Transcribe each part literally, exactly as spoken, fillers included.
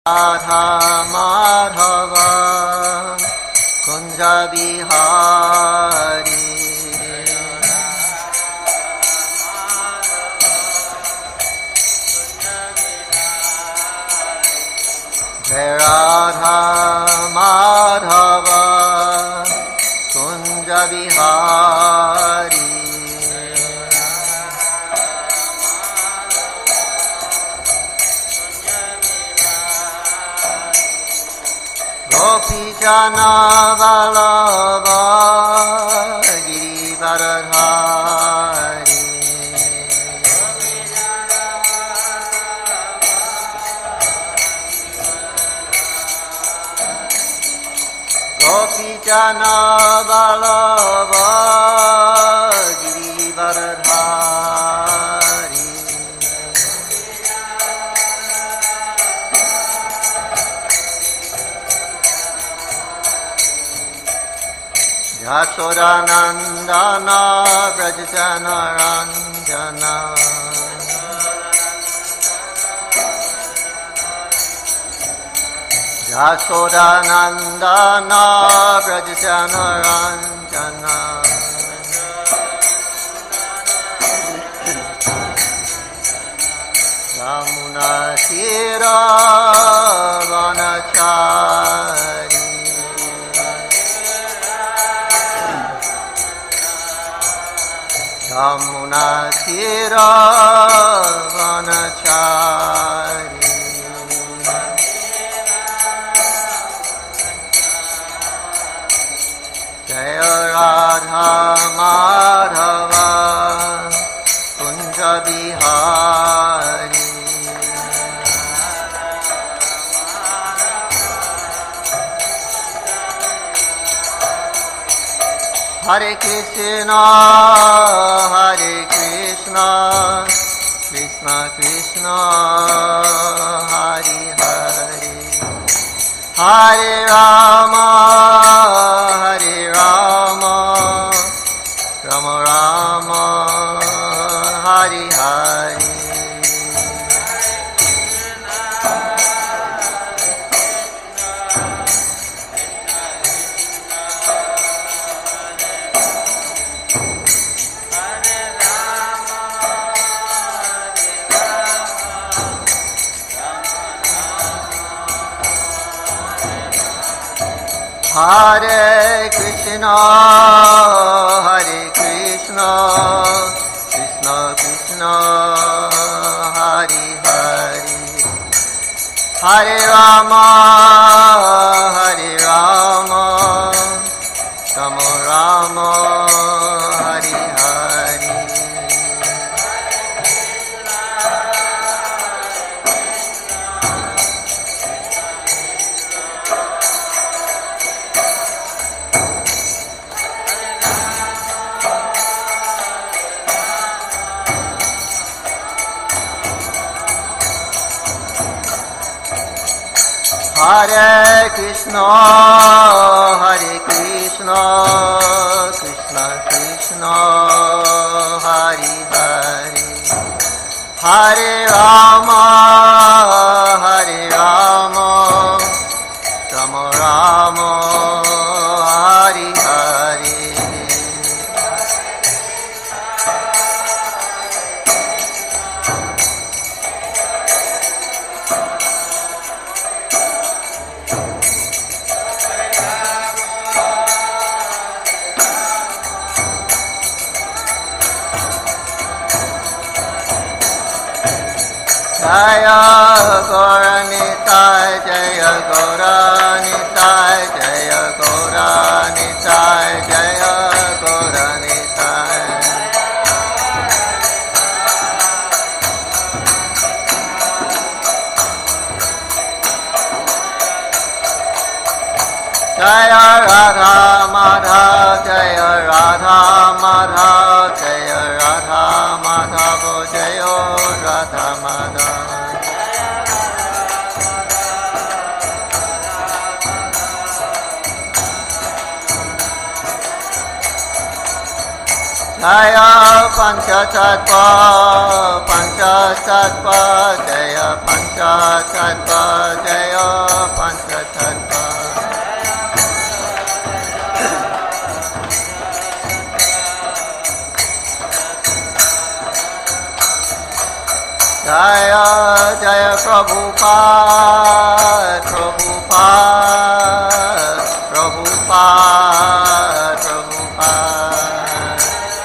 Radha Madhava Kunja Bihari Jai Radha Madhava Kunja Bihari Gopi Jana Vallabha Girivaradhari Gopi Jana Vallabha Girivaradhari Yashodanandana Vrajajana Ranjana Yashodanandana Vrajajana Ranjana Yamuna Tira Vanachari Yamuna Tira Vanachari Jaya Radha Madhava Kunja Bihari Hare Krishna, Hare Krishna, Krishna Krishna, Hare Hare, Hare Rama, Hare Rama, Rama Rama, Hare Hare. Hare Krishna, Hare Krishna, Krishna Krishna, Hare Hare, Hare Rama, Hare Rama, Rama Rama, Hare Hare. Hare Krishna, Hare Krishna, Krishna Krishna, Hare Hare, Hare Rama, Hare Rama, Rama Rama, Hare Hare. Jaya Gauranitai, Jaya Gauranitai, Jaya Gauranitai, Jaya Gauranitai. Jaya Radha Madhava, Jaya Radha Madhava, Jaya Radha Madhava, Jaya Radha Madhava. Jaya Panchatattva, Panchatattva, Jaya Panchatattva, Jaya जय जय प्रभुपाद प्रभुपाद प्रभुपाद प्रभुपाद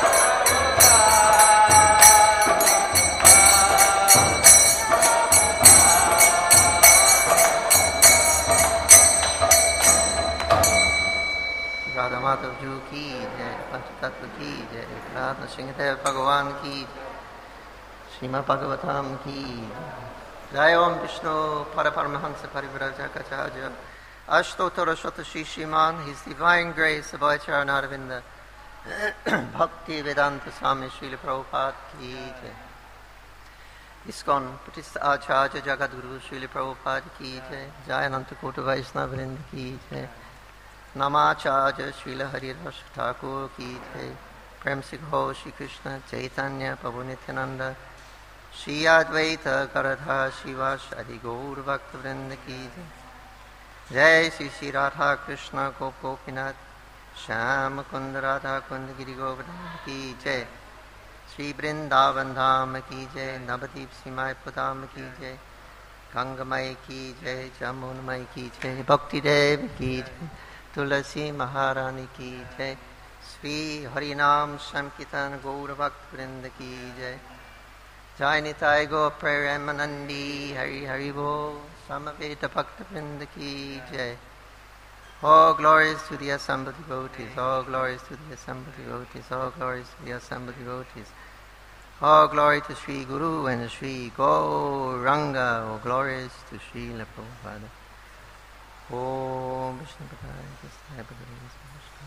राधा माधव जी की जय, पंचतत्व की जय, राधा सिंहदेव भगवान की, श्रीमद् भागवतम की जय। ओम विष्णु पर परमहंस परिव्राजकाचार्य अष्टोत्तर शतशी श्रीमान His Divine Grace Abhayacharanavinda Bhakti Vedanta Swami Srila Prabhupada की जय। ISKCON प्रतिष्ठित आचार्य जगद्गुरु श्रील प्रभुपाद की जय। जय अनंत कोटि वैष्णव वृंद की जय। नमाचार्य श्रील हरिदास ठाकुर की जय। प्रेम से हो श्री कृष्ण चैतन्य प्रभु नित्यानंद श्री अद्वैत गदाधर शिवासादि गौर भक्त वृंद की जय। जय श्री श्री राधा कृष्ण गोप गोपीनाथ श्याम कुंद राधा कुंद गिरि गोवर्धन की जय। श्री वृंदावन धाम की जय। नवदीप सीमायपुर धाम की जय। गंगमय की जय। जमुनमय की जय। भक्ति देव की जय। तुलसी महारानी की जय। श्री हरिनाम संकीर्तन गौर भक्त वृंद की जय। जय निताय गो प्रेमानंदी हरि हरि बोल समवेत भक्त वृंद की जय। All glories to the assembled devotees, all glories to the assembled devotees, all glories to the assembled devotees. All glory to Sri Guru and Sri Gauranga, all glories to Sri Prabhupada. Om Vishnu Padaya Krishna Padaya Krishna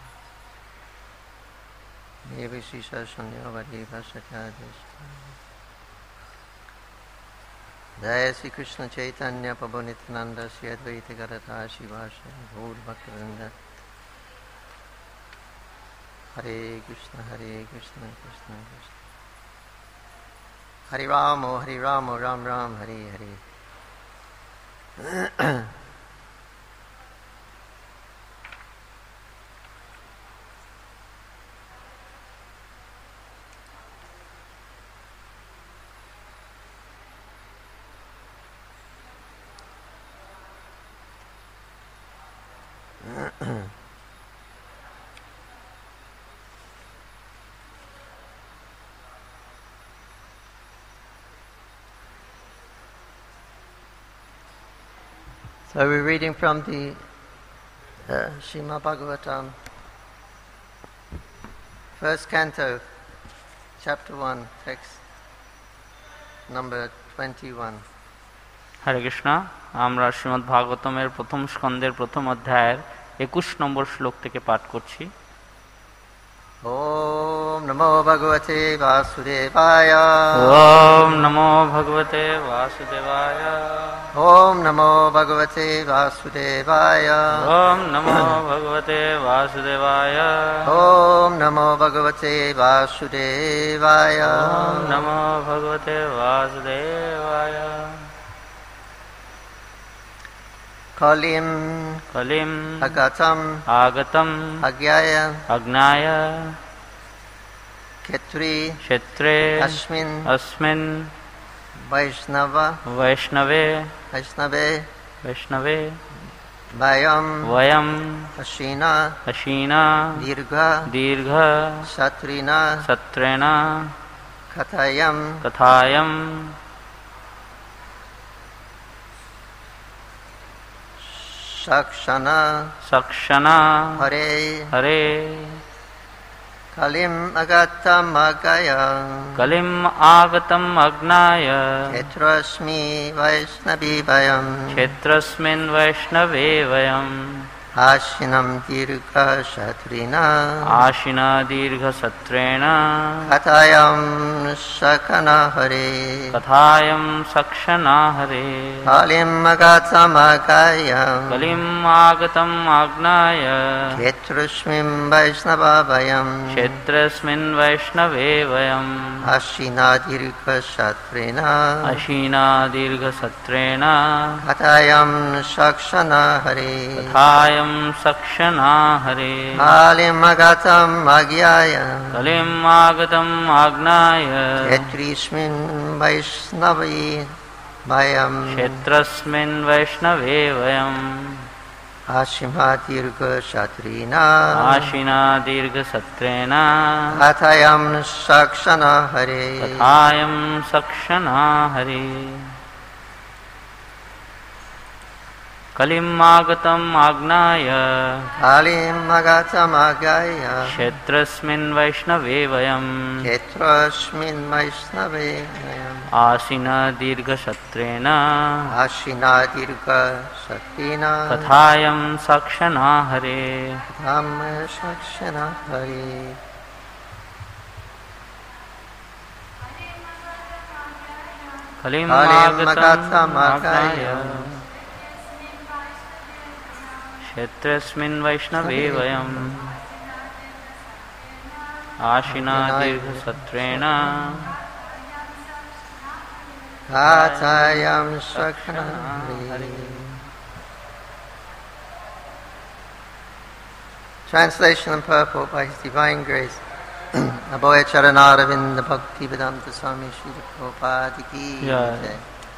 Devi Shri Sasanya Vadeva Sakadeshta जय श्री कृष्ण चैतन्य प्रभु नित्यानंद श्री अद्वैत गदाधर शिवासादि गौर भक्तवृंद। हरे कृष्ण हरे कृष्ण कृष्ण कृष्ण हरे राम हरे Ram Ram Ram Hare Hare. So we're reading from the uh, Srimad Bhagavatam, first canto, chapter one, text number twenty-one. হরে কৃষ্ণ। আমরা শ্রীমদ্ ভাগবতমের প্রথম স্কন্ধের প্রথম অধ্যায়ের একুশ নম্বর শ্লোক থেকে পাঠ করছি। ওম নমো ভগবতে বাসুদেবায়। ওম নমো ভগবতে বাসুদেবায়। ওম নমো ভগবতে বাসুদেবায়। ওম নমো ভগবতে বাসুদেবায়। ওম নমো ভগবতে বাসুদেবায়। ওম নমো ভগবতে বাসুদেবায়। কলিম কলিম আগতম আগতম অজ্ঞায় অজ্ঞায় ক্ষেত্রে ক্ষেত্রে अस्मिन् अस्मिन् वैष्णव वैष्णवे वैष्णवे वैष्णवे वयं वयम् अशीना अशीना दीर्घ दीर्घ सत्रिना सत्रेण कथयं कथायं सक्षना सक्षना हरे हरे कलिम् अगतम् अज्ञाय कलिम् आगतम् अज्ञाय क्षेत्रस्मि वैष्णवी वयम् क्षेत्रस्मिन् वैष्णवे वयम् आशिनं दीर्घसत्रिना आशिना दीर्घसत्रेण कथायं सकना हरे कथायं सक्षना हरे कलिम् अगतम् अज्ञाय कलिम् आगतम् आज्ञाय क्षेत्रस्मिन् वैष्णवा वयम् क्षेत्रस्मिन् वैष्णवे वयम् आशिना दीर्घसत्रिना अशीना दीर्घसत्रेण कथायं सकना हरे कथायं Kathayam Sakshana Hare Kalim Agatam Magyaya Kalim Agatam Agnaya Kshetrishmin Vaishnavi Vayam Kshetrasmin Vaishnave Vayam Ashima Dirga Shatrina Ashina Dirga Satrena Kathayam Sakshana Hare Kathayam Sakshana Hare Kalim Agatam Agnaya Kalim Agatam Agnaya Kshetrasmin Vaishnave Vayam Kshetrasmin Vaishnave Vayam Asina Dirga Satrena Ashina Dirga Satrina Kathayam Sakshana Hare Kathayam Sakshana Hare Kalim Agatam Agatam Agnaya Agnaya Kshetrasmin Vaishnave Vayam Ashina Dirga Satrena Kathayam Sakshana Hare. Translation and purport by His Divine Grace Abhoya Charanaravinda Bhakti Vedanta Swami Srila Prabhupada Ki Jai. Jai.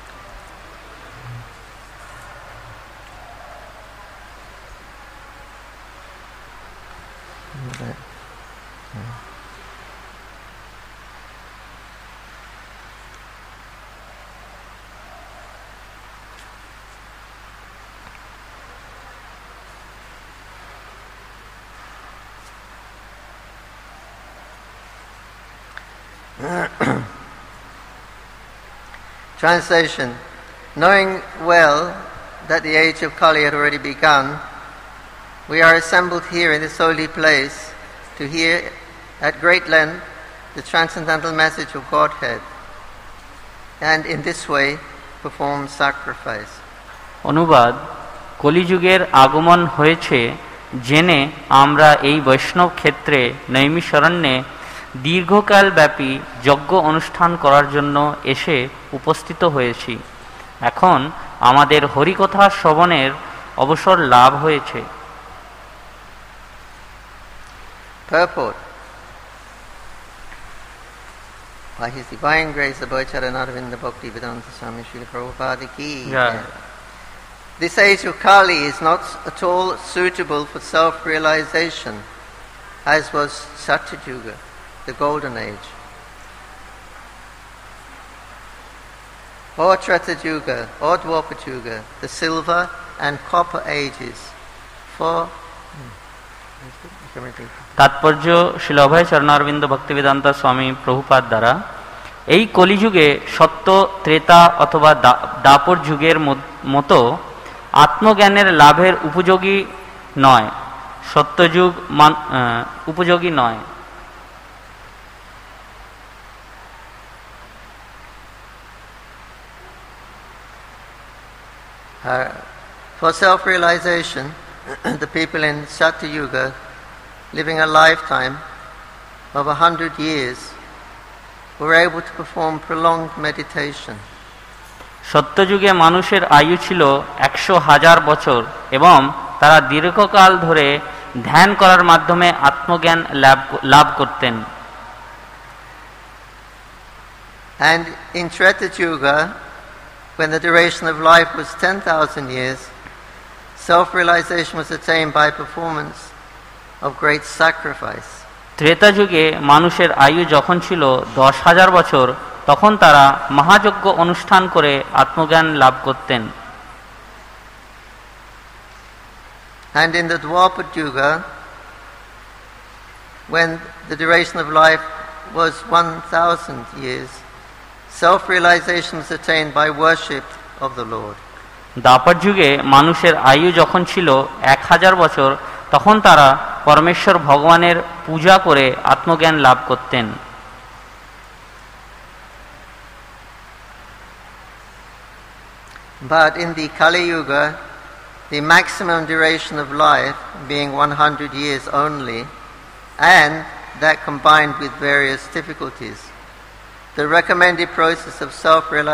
Translation. Knowing well that the age of Kali had already begun, we are assembled here in this holy place to hear at great length the transcendental message of Godhead, and in this way perform sacrifice. অনুবাদ কলিযুগের আগমন হয়েছে জেনে আমরা এই বৈষ্ণব ক্ষেত্রে নৈমিষারণ্যে দীর্ঘকাল ব্যাপী যজ্ঞ অনুষ্ঠান করার জন্য এসে উপস্থিত হয়েছি। এখন আমাদের হরিকথা শ্রবণের অবসর লাভ হয়েছে। Purport. By His Divine Grace, Abhoya Charanaravinda Bhakti Vedanta Swami Srila Prabhupada Ki Jai. This age of Kali is not at all suitable for self-realization, as was Satyayuga, the golden age. Or Treta Yuga, or Dwapara Yuga, the silver and copper ages. For তাৎপর্য শ্রীল অভয় চরণারবিন্দ ভক্তিবেদান্ত স্বামী প্রভুপাদ দ্বারা এই কলিযুগে সত্য ত্রেতা অথবা দাপর যুগের মতো আত্মজ্ঞানের লাভের উপযোগী নয়, সত্যযুগ উপযোগী নয়। Uh, for self-realization, the people in Satyayuga, living a lifetime of a hundred years, were able to perform prolonged meditation. সত্যযুগে মানুষের আয়ু ছিল একশো হাজার বছর এবং তারা দীর্ঘকাল ধরে ধ্যান করার মাধ্যমে আত্মজ্ঞান লাভ লাভ করতেন। And in Treta Yuga, when the duration of life was ten thousand years, self-realization was attained by performance of great sacrifice. Treta যুগে মানুষের আয়ু যখন ছিল দশ হাজার বছর, তখন তারা মহাযজ্ঞ অনুষ্ঠান করে আত্মজ্ঞান লাভ করতেন। And in the Dwapara Yuga, when the duration of life was one thousand years, self-realization was attained by worship of the Lord. Dwapar যুগে মানুষের আয়ু যখন ছিল এক হাজার বছর, তখন তারা পরমেশ্বর ভগবানের পূজা করে আত্মজ্ঞান লাভ করতেন। But in the Kali Yuga, the maximum duration of life being one hundred years only, and that combined with various difficulties, the recommended process of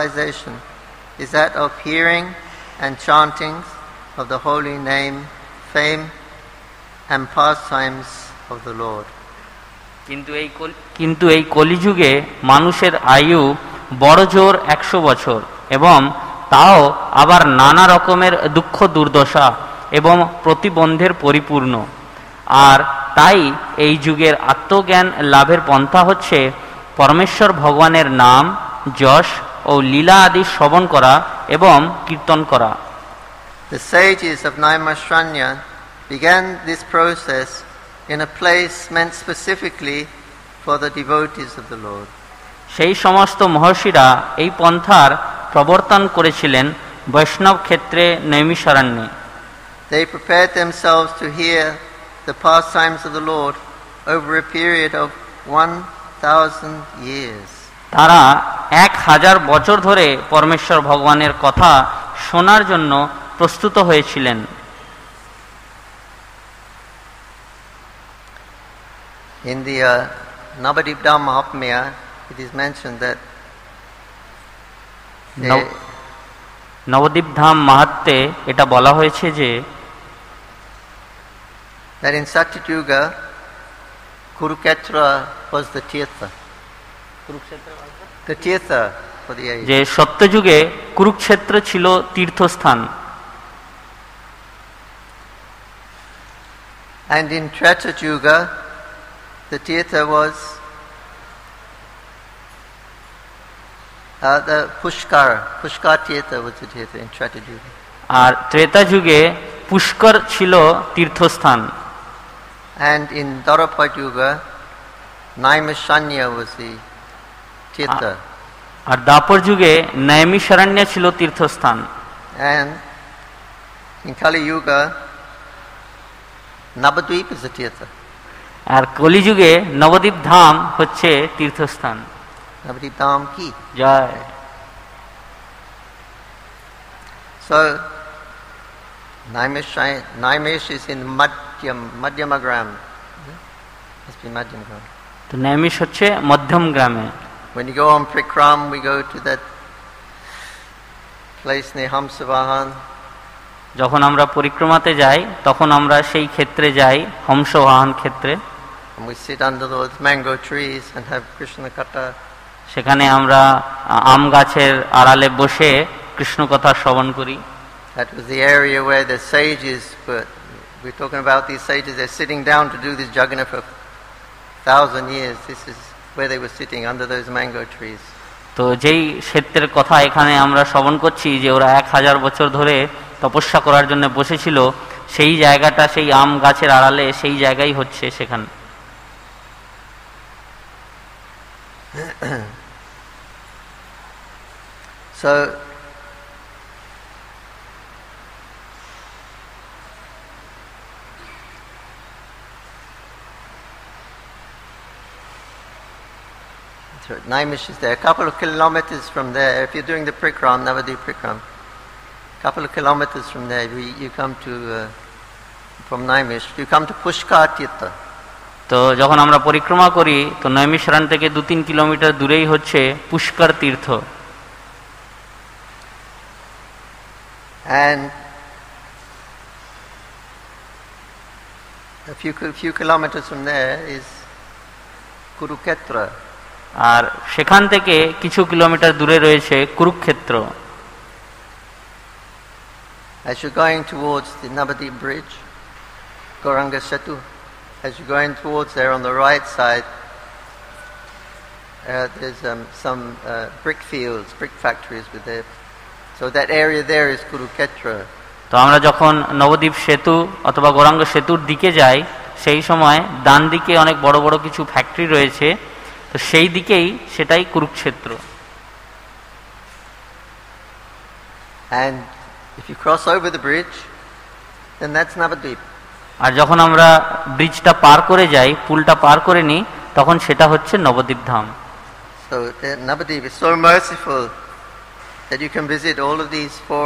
self-realization is that of hearing and chanting of the holy name fame and pastimes of the Lord. কিন্তু এই কিন্তু এই কলিযুগে মানুষের আয়ু বড় জোর একশো বছর, এবং তাও আবার নানা রকমের দুঃখ দুর্দশা এবং প্রতিবন্ধের পরিপূর্ণ। আর তাই এই যুগের আত্মজ্ঞান লাভের পন্থা হচ্ছে পরমেশ্বর ভগবানের নাম, যশ ও লীলা আদি শ্রবণ করা এবং কীর্তন করা। The sages of Naimisharanya began this process in a place meant specifically for the devotees of the Lord. সেই সমস্ত মহর্ষিরা এই পন্থার প্রবর্তন করেছিলেন বৈষ্ণব ক্ষেত্রে নৈমিষারণ্যে। They prepared themselves to hear the pastimes of the Lord over a period of one thousand years. তারা এক হাজার বছর ধরে পরমেশ্বর ভগবানের কথা শোনার জন্য প্রস্তুত হয়েছিলেন। In the uh, Navadip Dham Mahatmya, it is mentioned that they, Nabadwip ধাম মাহাত্ম্যে এটা বলা হয়েছে যে that in Satyuga, Kurukshetra was the tirtha. The tirtha for the age. যে সত্যযুগে কুরুক্ষেত্র ছিল তীর্থস্থান। And in Treta Yuga, the tirtha was uh, the Pushkar. Pushkar tirtha was the tirtha in Treta Yuga. আর ত্রেতা যুগে পুষ্কর ছিল তীর্থস্থান। And in Dharapad Yuga, Naimisharanya was the tirtha. আর দাপর যুগে নৈমিষারণ্য ছিল তীর্থস্থান। And in Kali Yuga, Navadvip is the tirtha. আর কলিযুগে নবদ্বীপ ধাম হচ্ছে তীর্থস্থান। Navadvip Dham ki. Joy. So, Naimish, Naimish is in Madhyam, Madhyamagram. Must be Madhyamagram. তো নৈমিষ হচ্ছে মধ্যম গ্রামে। When you go on Prikram, we go to that place near Hamsavahan. যখন আমরা পরিক্রমাতে যাই তখন আমরা সেই ক্ষেত্রে যাই, হংসবাহন ক্ষেত্রে। And we sit under those mango trees and have Krishna Katha. সেখানে আমরা আম গাছের আড়ালে বসে কৃষ্ণ কথা শ্রবণ করি। That was the area where the sages were. We're talking about these sages. They're sitting down to do this yajna for thousand years. This is where they were sitting under those mango trees. তো যেই ক্ষেত্রের কথা এখানে আমরা শ্রবণ করছি যে ওরা এক হাজার বছর ধরে তপস্যা করার জন্য বসেছিল, সেই জায়গাটা সেই আম গাছের আড়ালে, সেই জায়গায় হচ্ছে সেখানে। So Naimish is there, a couple of kilometers from there. If you're doing the Prikram, Navadvip Prikram, a couple of kilometers from there, we, you come to, uh, from Naimish, you come to Pushkar Tirtha. তো যখন আমরা পরিক্রমা করি তো নৈমিষারণ্য থেকে দু তিন kilometre দূরেই হচ্ছে পুষ্কর তীর্থ। And a few, few kilometers from there is Kurukshetra. আর সেখান থেকে কিছু কিলোমিটার দূরে রয়েছে Kurukshetra. As you're going towards the Navadvip bridge, Gauranga Setu, as you're going towards there on the right side, uh, there's um, some uh, brick fields, brick factories with there. So that area there is Kurukshetra. তো আমরা যখন নবদ্বীপ সেতু অথবা গৌরাঙ্গ সেতুর দিকে যাই সেই সময় ডান দিকে অনেক বড় বড় কিছু ফ্যাক্টরি রয়েছে, তো সেই দিকেই সেটাই Kurukshetra. And if you cross over the bridge, then that's Navadvip. আর যখন আমরা ব্রিজটা পার করে যাই, পুলটা পার করে নিই, তখন সেটা হচ্ছে নবদ্বীপ ধাম। So uh, Navadvip is so merciful that you can visit all of these four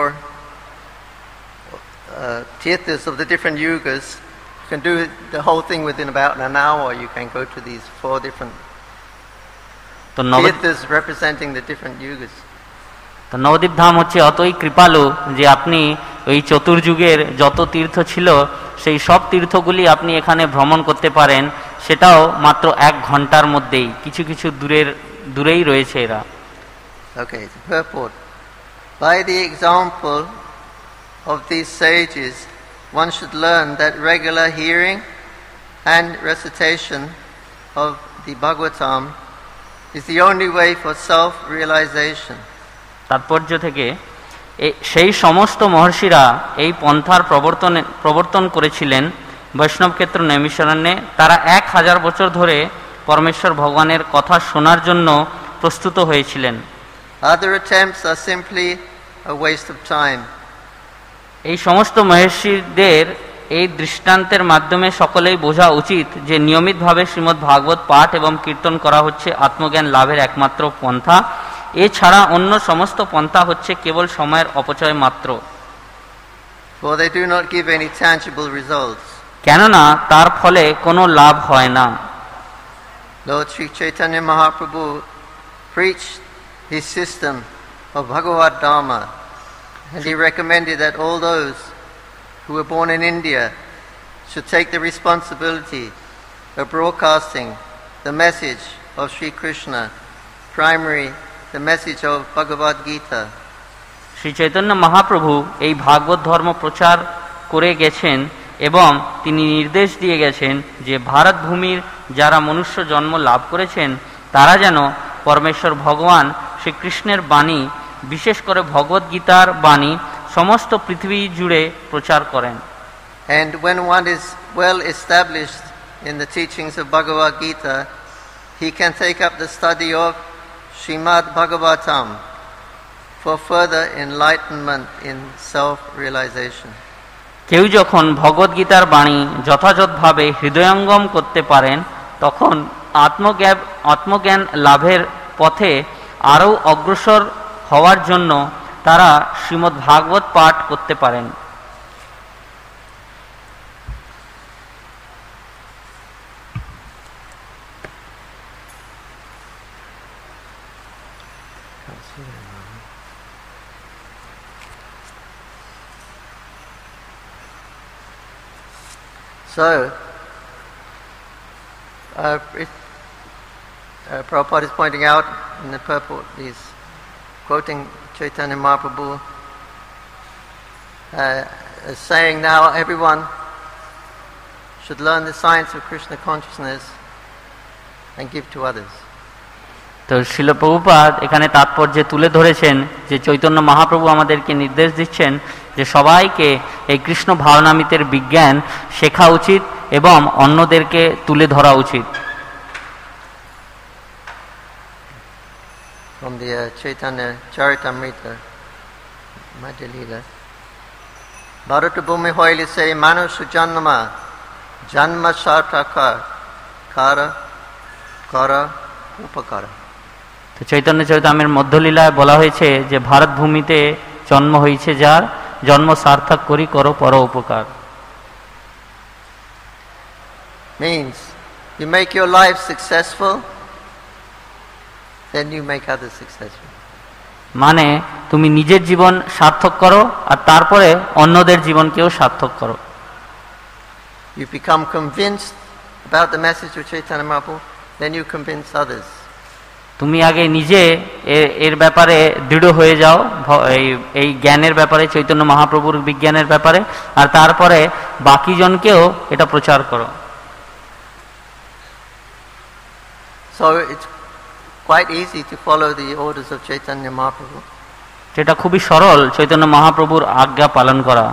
uh, tirthas of the different yugas. You can do the whole thing within about an hour. You can go to these four different তো Nabadwip tirthas representing the different yugas. তো নবদ্বীপ ধাম হচ্ছে অতই কৃপালু যে আপনি ওই চতুর্যুগের যত তীর্থ ছিল সেই সব তীর্থগুলি আপনি এখানে ভ্রমণ করতে পারেন, সেটাও মাত্র এক ঘন্টার মধ্যেই, কিছু কিছু দূরের দূরেই রয়েছে এরা। Okay, the purport. By the example of these sages, one should learn that regular hearing and recitation of the Bhagavatam is the only way for self-realization. তাৎপর্য থেকে সেই সমস্ত মহর্ষিরা এই পন্থার প্রবর্তন প্রবর্তন করেছিলেন বৈষ্ণব ক্ষেত্র নৈমিষারণ্যে। তারা এক হাজার বছর ধরে পরমেশ্বর ভগবানের কথা শোনার জন্য প্রস্তুত হয়েছিলেন। Other attempts are simply a waste of time. এই সমস্ত মহর্ষিদের এই দৃষ্টান্তের মাধ্যমে সকলেই বোঝা উচিত যে নিয়মিতভাবে শ্রীমদ্ ভাগবত পাঠ এবং কীর্তন করা হচ্ছে আত্মজ্ঞান লাভের একমাত্র পন্থা। এছাড়া অন্য সমস্ত পন্থা হচ্ছে কেবল সময়ের অপচয় মাত্র। For they do not give any tangible results. কেননা তার ফলে কোনো লাভ হয় না। Lord Sri Chaitanya Mahaprabhu preached his system of Bhagavad Dharma, and he recommended that all those who were born in India should take the responsibility of broadcasting the message of Sri Krishna, primary the message of Bhagavad Gita. Shri Chaitanya Mahaprabhu এই ভাগবত ধর্ম প্রচার করে গেছেন এবং তিনি নির্দেশ দিয়ে গেছেন যে ভারত ভূমির যারা মনুষ্য জন্ম লাভ করেছেন তারা যেন পরমেশ্বর ভগবান শ্রীকৃষ্ণের বাণী, বিশেষ করে ভগবত গীতার বাণী সমস্ত পৃথিবী জুড়ে প্রচার করেন। And when one is well established in the teachings of Bhagavad Gita, he can take up the study of Srimad Bhagavatam for further enlightenment in self-realization. কেউ যখন ভগবত গীতার বাণী যথাযথভাবে হৃদয়ঙ্গম করতে পারেন তখন আত্মজ্ঞান আত্মজ্ঞান লাভের পথে আরও অগ্রসর হওয়ার জন্য তারা শ্রীমদ্ ভাগবত পাঠ করতে পারেন। So, uh, it, uh, Prabhupada is pointing out in the purport, he's quoting Chaitanya Mahaprabhu, uh, as saying now everyone should learn the science of Krishna consciousness and give to others. তো শিল প্রভুপাদ এখানে তাৎপর্যে তুলে ধরেছেন যে চৈতন্য মহাপ্রভু আমাদেরকে নির্দেশ দিচ্ছেন যে সবাইকে এই কৃষ্ণ ভাবনামৃতের বিজ্ঞান শেখা উচিত এবং অন্যদেরকে তুলে ধরা উচিত। From the uh, Chaitanya Charitamrita, Madhya Lila, Bharata Bhumi hoile se manusya janma, janma sarthaka, kara, kara, upakara. তো চৈতন্য চরিতামৃতের মধ্যলীলায় বলা হয়েছে যে ভারত ভূমিতে জন্ম হয়েছে যার, জন্ম সার্থক করি করো পর উপকার। Means you make your life successful, then you make others successful. মানে তুমি নিজের জীবন সার্থক করো আর তারপরে অন্যদের জীবনকেও সার্থক করো। You become convinced about the message of Chaitanya Mahaprabhu, then you convince others. তুমি আগে নিজে এর ব্যাপারে দৃঢ় হয়ে যাও, এই এই জ্ঞানের ব্যাপারে, চৈতন্য মহাপ্রভুর বিজ্ঞানের ব্যাপারে, আর তারপরে বাকি জনকেও এটা প্রচার করো। So it's quite easy to follow the orders of Chaitanya Mahaprabhu. যেটা খুবই সরল চৈতন্য মহাপ্রভুর আজ্ঞা পালন করা।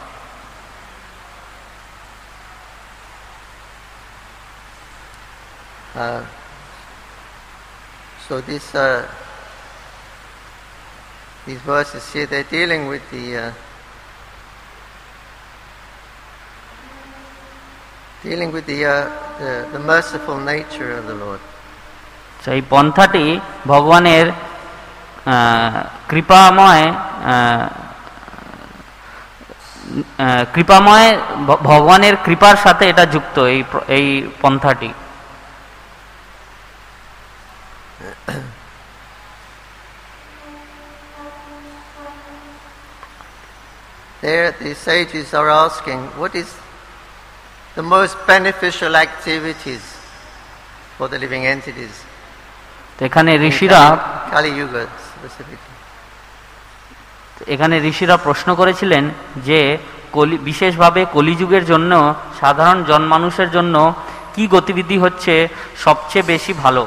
Uh, so this, uh, these verses here, they're dealing with the uh, dealing with the, uh, the the merciful nature of the Lord. সেই পন্থাটি ভগবানের কৃপাময় কৃপাময় ভগবানের কৃপার সাথে এটা যুক্ত এই এই পন্থাটি। There the sages are asking, what is the most beneficial activities for the living entities. এখানে ঋষিরা Kali Yuga specifically. এখানে ঋষিরা প্রশ্ন করেছিলেন যে কলি বিশেষভাবে কলিযুগের জন্য সাধারণ জনমানুষের জন্য কি গতিবিধি হচ্ছে সবচেয়ে বেশি ভালো।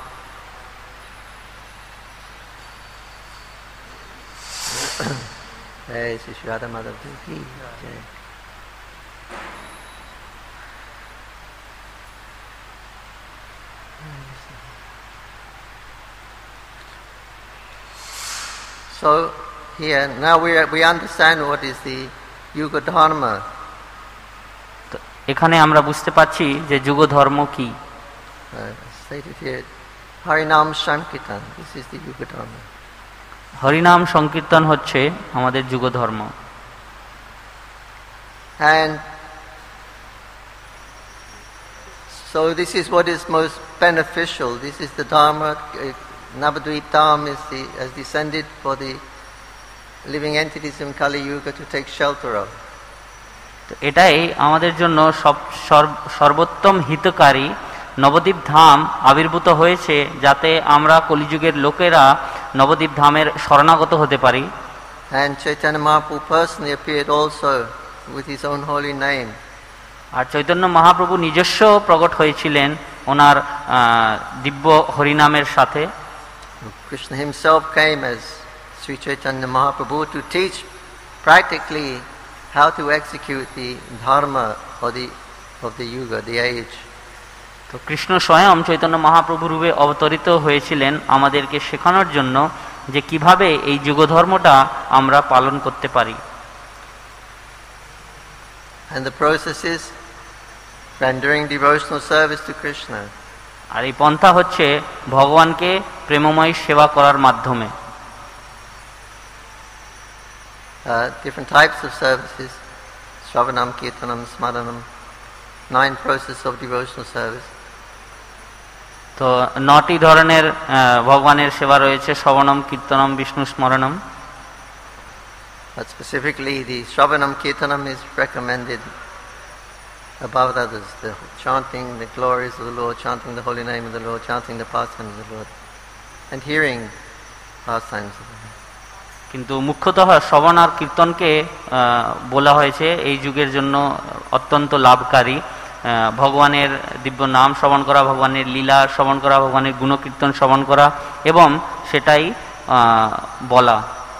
Hey, Shri Radha Madhav Ki Jai. So here now we we understand what is the Yuga Dharma. এখানে আমরা বুঝতে পারছি যে যুগ ধর্ম কি। Stated here, Harinam Sankirtan. This is the Yuga Dharma. হরিনাম সংকীর্তন হচ্ছে আমাদের যুগ ধর্ম। And so this is what is most beneficial. This is the Dharma. Navadvip Dham is the, has descended for the living entities in Kali Yuga to take shelter of. এটাই আমাদের জন্য সব সর্বোত্তম হিতকারী নবদ্বীপ ধাম আবির্ভূত হয়েছে যাতে আমরা কলিযুগের লোকেরা নবদ্বীপ ধামের শরণাগত হতে পারি। And Chaitanya Mahaprabhu personally appeared also with his own holy name. আর চৈতন্য মহাপ্রভু নিজস্ব প্রকট হয়েছিলেন ওনার দিব্য হরিনামের সাথে। Krishna himself came as Sri Chaitanya Mahaprabhu to teach practically how to execute the dharma of the of the yuga, the age. তো কৃষ্ণ স্বয়ং চৈতন্য মহাপ্রভু রূপে অবতরিত হয়েছিলেন আমাদেরকে শেখানোর জন্য যে কিভাবে এই যুগ ধর্মটা আমরা পালন করতে পারি। And the process is rendering devotional service to Krishna. আর এই পন্থা হচ্ছে ভগবানকে প্রেমময় সেবা করার মাধ্যমে। Uh, different types of services, Shravanam, Kirtanam, Smaranam, nine processes of devotional service. তো নটি ধরনের ভগবানের সেবা রয়েছে, শ্রবণম, কীর্তনম, Vishnu স্মরণম। But specifically the Shravanam, Kirtanam is recommended above others. The chanting the glories of the Lord, chanting the holy name of the Lord, chanting the pastimes of the Lord, and hearing pastimes of the Lord. কিন্তু মুখ্যতঃ শ্রবণ আর কীর্তনকে বলা হয়েছে এই যুগের জন্য অত্যন্ত লাভকারী। ভগবানের দিব্য নাম শ্রবণ করা, ভগবানের লীলা শ্রবণ করা, ভগবানের গুণকীর্তন শ্রবণ করা এবং সেটাই বলা।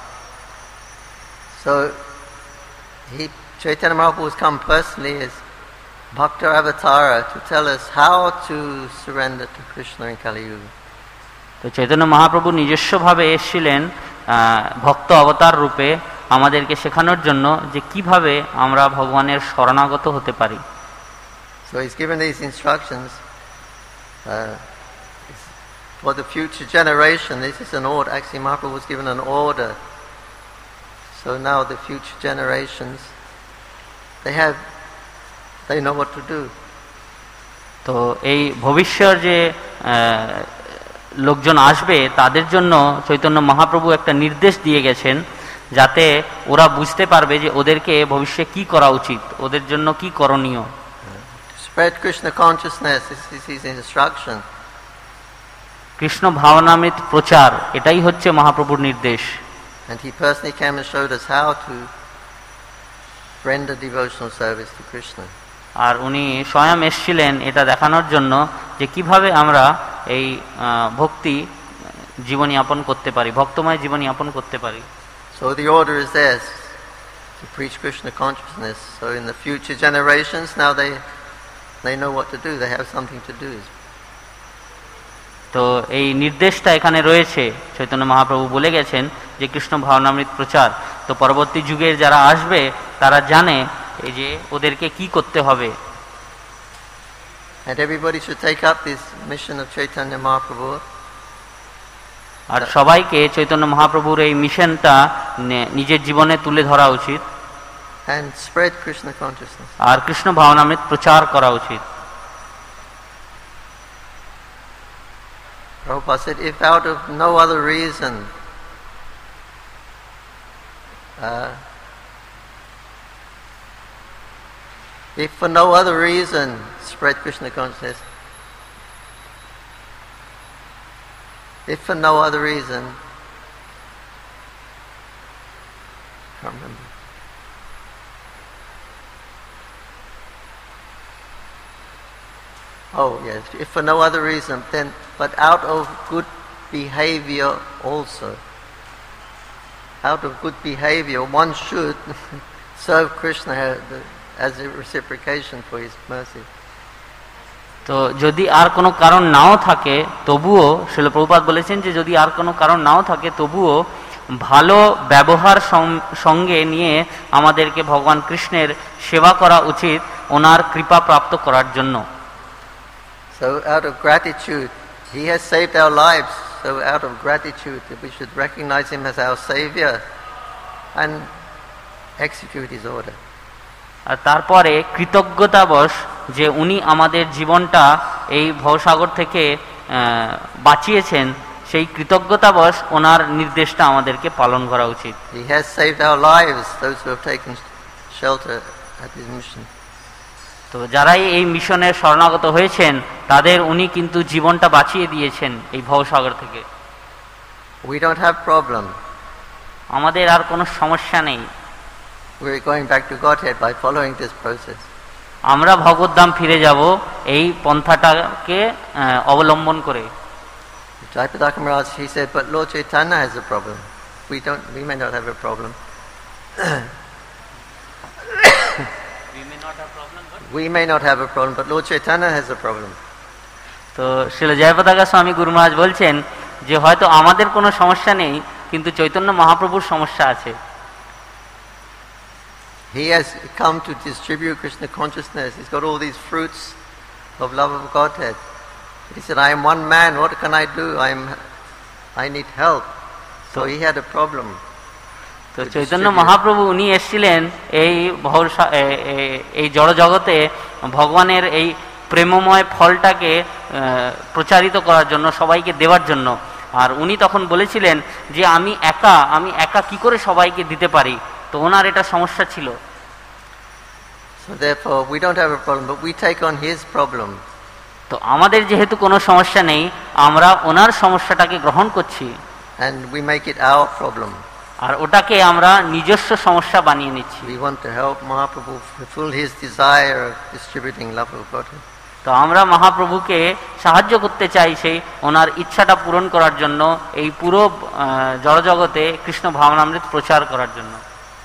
So he Chaitanya Mahaprabhu has come personally as Bhakta Avatara to tell us how to surrender to Krishna in Kali Yuga. তো চৈতন্য মহাপ্রভু নিজস্বভাবে এসেছিলেন ভক্ত অবতার রূপে আমাদেরকে শেখানোর জন্য যে কিভাবে আমরা ভগবানের শরণাগত হতে পারি। So he's given these instructions uh, for the future generation. This is an order. Actually, Mahaprabhu was given an order. So now the future generations, they have, they know what to do. তো এই ভবিষ্যৎ যে লোকজন আসবে তাদের জন্য চৈতন্য মহাপ্রভু একটা নির্দেশ দিয়ে গেছেন যাতে ওরা বুঝতে পারবে যে ওদেরকে ভবিষ্যতে কি করা উচিত, ওদের জন্য কি করণীয়। Spread Krishna consciousness. This is his instruction. Krishna ভাবনামৃত প্রচার, এটাই হচ্ছে মহাপ্রভুর নির্দেশ। And he personally came and showed us how to render devotional service to Krishna. আর উনি স্বয়ং এসেছিলেন এটা দেখানোর জন্য যে কিভাবে আমরা এই ভক্তি জীবনযাপন করতে পারি, ভক্তময় জীবনযাপন করতে পারি। So the order is there to preach Krishna consciousness. So in the future generations, now they they know what to do. They have something to do. তো এই নির্দেশটা এখানে রয়েছে, চৈতন্য মহাপ্রভু বলে গেছেন যে কৃষ্ণ ভাবনামৃত প্রচার। তো পরবর্তী যুগের যারা আসবে তারা জানে এই যে ওদেরকে কি করতে হবে। And everybody should take up this mission of Chaitanya Mahaprabhu. আর সবাইকে চৈতন্য মহাপ্রভুর এই মিশনটা নিজের জীবনে তুলে ধরা উচিত। And spread Krishna consciousness. আর কৃষ্ণ ভাবনামৃত প্রচার করা উচিত। Prabhupada said, if out of no other reason uh, if for no other reason, spread Krishna consciousness. If for no other reason, can't remember. Oh yes, if for no other reason, then but out of good behavior also. Out of good behavior, one should serve Krishna as a reciprocation for his mercy. তো যদি আর কোনো কারণ নাও থাকে তবুও শ্রীল প্রভুপাদ বলেছেন যে যদি আর কোনো কারণ নাও থাকে তবুও ভালো ব্যবহার সঙ্গে নিয়ে আমাদেরকে ভগবান কৃষ্ণের সেবা করা উচিত ওনার কৃপা প্রাপ্ত করার জন্য। So out of gratitude, he has saved our lives. So out of gratitude, we should recognize him as our savior and execute his order. আর তারপরে কৃতজ্ঞতাবশ যে উনি আমাদের জীবনটা এই ভবসাগর থেকে বাঁচিয়েছেন সেই কৃতজ্ঞতাবশ ওনার নির্দেশটা আমাদেরকে পালন করা উচিত। He has saved our lives, those who have taken shelter at his mission. তো যারাই এই মিশনে শরণাগত হয়েছেন তাদের উনি কিন্তু জীবনটা বাঁচিয়ে দিয়েছেন এই ভবসাগর থেকে। We don't have problem. আমাদের আর কোনো সমস্যা নেই। We're going back to Godhead by following this process. আমরা ভগবদ্ধাম ফিরে যাব এই পন্থাটাকে অবলম্বন করে। Jayapataka Maharaj, he said, but Lord Chaitanya has a problem. We don't. We may not have a problem. We may not have problem. But? We may not have a problem, but Lord Chaitanya has a problem. তো শ্রীল জয়পতাকা স্বামী গুরু মহারাজ বলছেন যে হয়তো আমাদের কোনো সমস্যা নেই কিন্তু চৈতন্য মহাপ্রভুর সমস্যা আছে। He has come to distribute Krishna consciousness. He's got all these fruits of love of Godhead. He said, I am one man, what can I do? I am, I need help. So he had a problem. তো চৈতন্য মহাপ্রভু উনি এসেছিলেন এই এই জড় জগতে ভগবানের এই প্রেমময় ফলটাকে প্রচারিত করার জন্য, সবাইকে দেওয়ার জন্য। আর উনি তখন বলেছিলেন যে আমি একা আমি একা কি করে সবাইকে দিতে পারি, তো ওনার এটা সমস্যা ছিল। So therefore we don't have a problem, but we take on his problem. তো আমাদের যেহেতু কোনো সমস্যা নেই, আমরা ওনার সমস্যাটাকে গ্রহণ করছি and we make it our problem. আর ওটাকে আমরা নিজস্ব সমস্যা বানিয়ে নিচ্ছি। We want to help Mahaprabhu fulfill his desire of distributing love of Godhead. তো আমরা মহাপ্রভুকে সাহায্য করতে চাই সেই ওনার ইচ্ছাটা পূরণ করার জন্য, এই পুরো জড়জগতে কৃষ্ণ ভাবনামৃত প্রচার করার জন্য।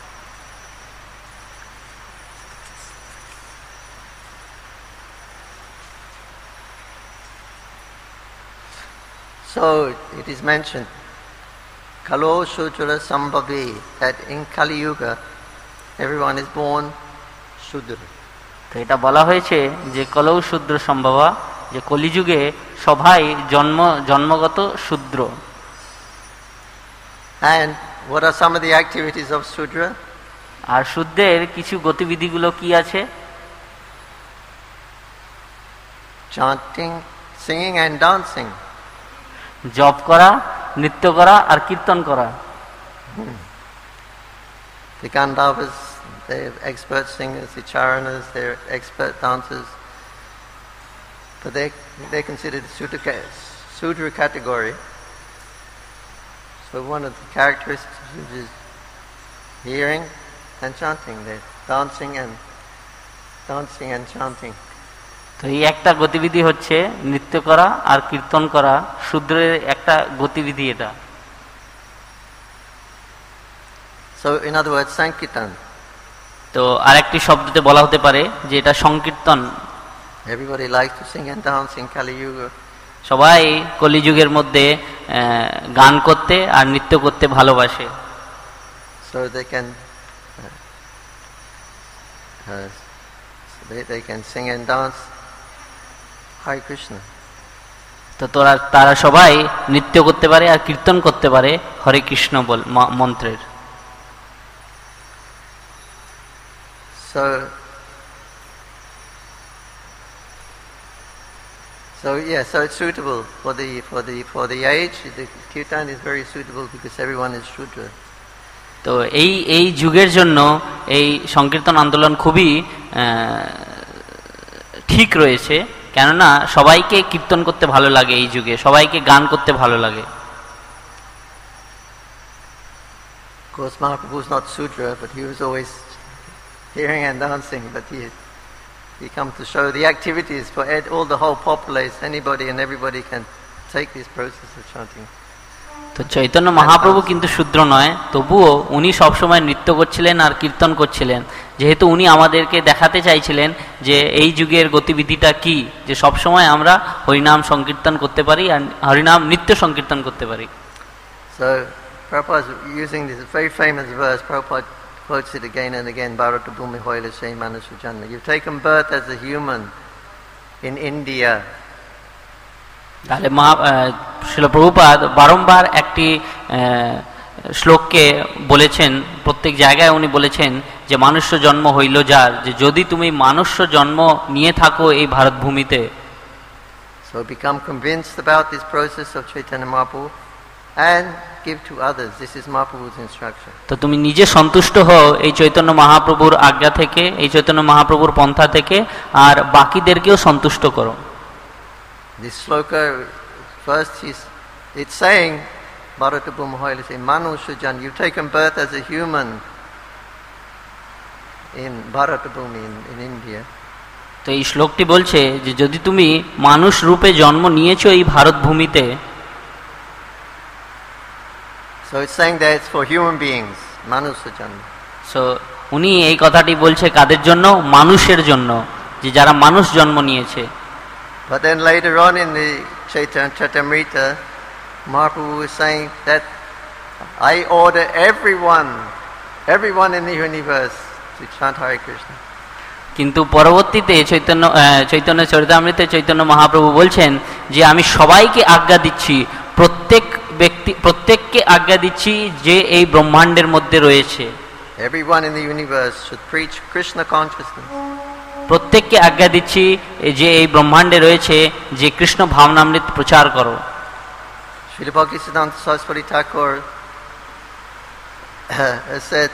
So it is mentioned, Kalo Shudra Sambhavi, that in Kali Yuga everyone is born Shudra. তো এটা বলা হয়েছে যে কলৌ শূদ্র সম্ভবা, যে কলিযুগে সবাই জন্ম জন্মগত শূদ্র। And what are some of the activities of Shudra? আর শূদ্রের কিছু গতিবিধিগুলো কি আছে? Chanting, singing and dancing. জপ করা, নৃত্য করা আর কীর্তন করা। The Gandharvas, they're expert singers. The Charanas, they're expert dancers. But they they're considered Sudra, Sudra category. So one of the characteristics is hearing and chanting. They're dancing and dancing and chanting. তো এই একটা গতিবিধি হচ্ছে নৃত্য করা আর কীর্তন করা, শূদ্রের একটা গতিবিধি এটা। So in other words, Sankirtan. তো আরেকটি শব্দতে বলা হতে পারে যে এটা সংকীর্তন। Everybody likes to sing and dance in Kali Yuga. সবাই কলিযুগের মধ্যে গান করতে আর নৃত্য করতে ভালোবাসে। So they can uh, uh, so they, they can sing and dance Hare Krishna. তো তোরা তারা সবাই নৃত্য করতে পারে আর কীর্তন করতে পারে হরে কৃষ্ণ বল মন্ত্রের। So, so yeah, so it's suitable for the for the for the age. The kirtan is very suitable because everyone is Shudra. তো এই এই যুগের জন্য এই সংকীর্তন আন্দোলন খুবই ঠিক রয়েছে, কেননা সবাইকে কীর্তন করতে ভালো লাগে, এই যুগে সবাইকে গান করতে ভালো লাগে। Of course, Mahaprabhu was not Sudra, but he was always hearing and dancing. But he he come to show the activities for all the whole populace. Anybody and everybody can take this process of chanting. তো চৈতন্য মহাপ্রভু কিন্তু শূদ্র নয়, তবুও উনি সবসময় নৃত্য করছিলেন আর কীর্তন করছিলেন, যেহেতু উনি আমাদেরকে দেখাতে চাইছিলেন যে এই যুগের গতিবিধিটা কি, যে সবসময় আমরা হরিনাম সংকীর্তন করতে পারি আর হরিনাম নৃত্য সংকীর্তন করতে পারি। So Prabhupada is using this very famous verse. Prabhupada quotes it again and again. Bharata bhumi hoile sei manusya janma. You've taken birth as a human in India. তাহলে মা শ্রীল প্রভুপাদ বারংবার একটি শ্লোককে বলেছেন, প্রত্যেক জায়গায় উনি বলেছেন যে মানুষ্য জন্ম হইল যার, যে যদি তুমি মানুষ্য জন্ম নিয়ে থাকো এই ভারত ভূমিতে। So become convinced about this process of Chaitanya Mahaprabhu and give to others. This is Mahaprabhu's instruction. তো তুমি নিজে সন্তুষ্ট হও এই চৈতন্য মহাপ্রভুর আজ্ঞা থেকে, এই চৈতন্য মহাপ্রভুর পন্থা থেকে, আর বাকিদেরকেও সন্তুষ্ট করো। This sloka, first he's, it's saying, Bharata bhumi hoile sei manusya janma. You've taken birth as a human in Bharata bhumi in, in India. তো এই শ্লোকটি বলছে যে যদি তুমি মানুষ রূপে জন্ম নিয়েছো এই ভারত ভূমিতে। So it's saying that it's for human beings, manusya janma. So উনি এই কথাটি বলছে কাদের জন্য? মানুষের জন্য, যে যারা মানুষ জন্ম নিয়েছে। But then later on in the Chaitanya Charitamrita, Mahaprabhu is saying that I order everyone, everyone in the universe to chant Hare Krishna. কিন্তু পরবর্তীতে চৈতন্য চৈতন্য চরিতামৃতে চৈতন্য মহাপ্রভু বলছেন যে আমি সবাইকে আজ্ঞা দিচ্ছি, প্রত্যেক ব্যক্তি প্রত্যেককে আজ্ঞা দিচ্ছি যে এই ব্রহ্মাণ্ডের মধ্যে রয়েছে। Everyone in the universe should preach Krishna consciousness. প্রত্যেককে আজ্ঞা দিচ্ছি যে এই ব্রহ্মাণ্ডে রয়েছে যে কৃষ্ণ ভাবনামৃত প্রচার করো। Srila Bhaktisiddhanta Saraswati Thakur has said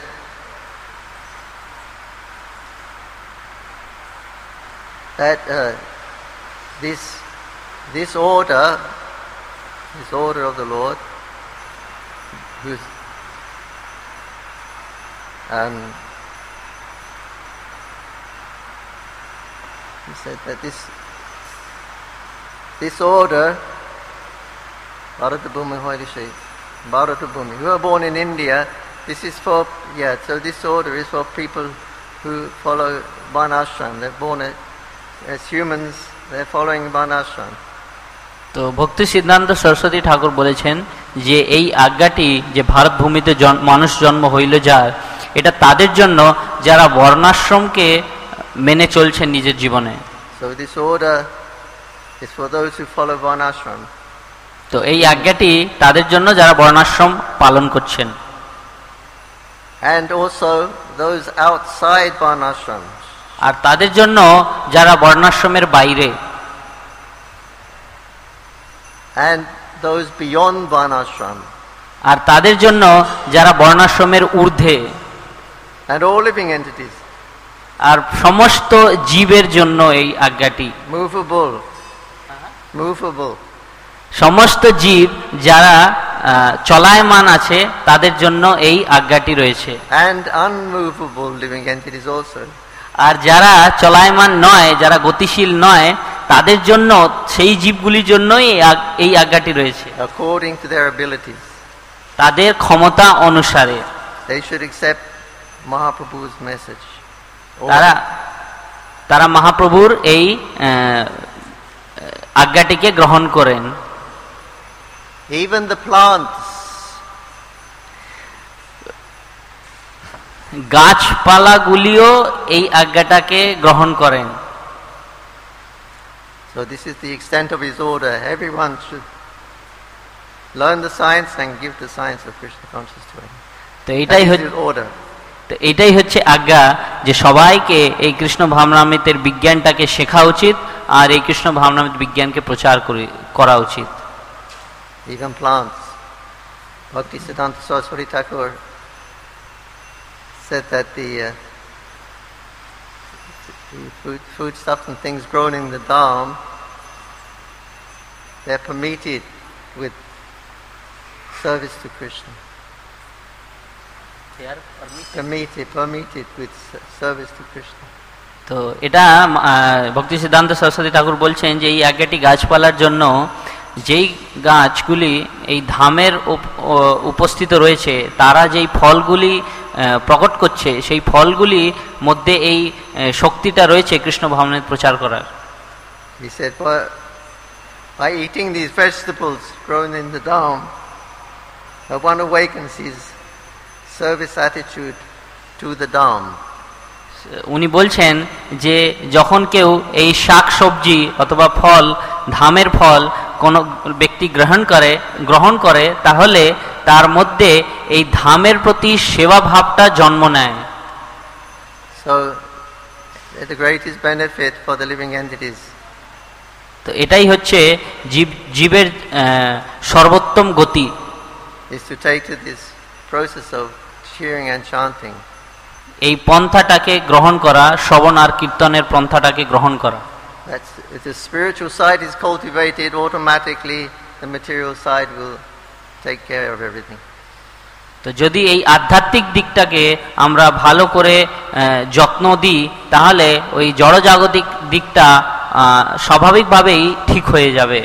that uh, this this order, this order of the Lord, who's um, he said that this this order, Bharata bhumi hoile sei, Bharata bhumi, who are born in India, this is for, yeah, so this order is for people who follow Varnashram. They're born as humans, they're following Varnashram. তো ভক্তি সিদ্ধান্ত সরস্বতী ঠাকুর বলেছেন যে এই আজ্ঞাটি যে ভারত ভূমিতে মানুষ জন্ম হইল যার, এটা তাদের জন্য যারা বর্ণাশ্রমকে মেনে চলছেন নিজের জীবনে। So this order is for those who follow Varnashram. তো এই আজ্ঞাটি তাদের জন্য যারা বর্ণাশ্রম পালন করছেন। And also those outside Varnashram. আর তাদের জন্য যারা বর্ণাশ্রমের বাইরে। And those beyond Varnashram. আর তাদের জন্য যারা বর্ণাশ্রমের ঊর্ধ্বে। And all living entities. আর সমস্ত জীবের জন্য এই আজ্ঞাটি। Movable. Movable. সমস্ত জীব যারা চলায়মান আছে তাদের জন্য এই আজ্ঞাটি রয়েছে। And unmovable living entities also. আর যারা চলায়মান নয়, যারা গতিশীল নয়, তাদের জন্য, সেই জীবগুলির জন্যই এই আজ্ঞাটি রয়েছে। According to their abilities. তাদের ক্ষমতা অনুসারে। They should accept Mahaprabhu's message. তারা তারা মহাপ্রভুর এই আজ্ঞাটিকে গ্রহণ করেন। Even the plants, গাছপালাগুলিও এই আজ্ঞাটাকে গ্রহণ করেন। So this is the extent of his order. Everyone should learn the science and give the science of Krishna consciousness to him. তো এটাই হচ্ছে order. তো এটাই হচ্ছে আজ্ঞা যে সবাইকে এই কৃষ্ণ ভাবনামৃতের বিজ্ঞানটাকে শেখা উচিত আর এই কৃষ্ণ ভাবনামৃত বিজ্ঞানকে প্রচার করা উচিত। Even plants. Bhaktisiddhanta Saraswati Thakur said that the, uh, the food, foodstuffs and things grown in the Dham, they're permitted with service to Krishna. They are permitted. Permitted, permitted with service to Krishna. তো এটা ভক্তি সিদ্ধান্ত সরস্বতী ঠাকুর বলছেন যে এই আজ্ঞাটি গাছপালার জন্য যেই গাছগুলি এই ধামের উপস্থিত রয়েছে তারা যেই ফলগুলি প্রকট করছে সেই ফলগুলি মধ্যে এই শক্তিটা রয়েছে কৃষ্ণ ভাবনামৃত প্রচার করার। He said, by eating these vegetables grown in the Dham, one awakens his service attitude to the Dham. উনি বলছেন যে যখন কেউ এই শাক সবজি অথবা ফল ধামের ফল কোনো ব্যক্তি গ্রহণ করে গ্রহণ করে তাহলে তার মধ্যে এই ধামের প্রতি সেবা ভাবটা জন্ম নেয়। So the greatest benefit for the living entities. তো এটাই হচ্ছে জীব জীবের সর্বোত্তম গতি। Is to take to this process of cheering and chanting. এই পন্থাটাকে গ্রহণ করা, শ্রবণ আর কীর্তনের পন্থাটাকে গ্রহণ করা। That's, if the spiritual side is cultivated, automatically the material side will take care of everything. তো যদি এই আধ্যাত্মিক দিকটাকে আমরা ভালো করে যত্ন দিই তাহলে ওই জড়জাগতিক দিকটা স্বাভাবিকভাবেই ঠিক হয়ে যাবে।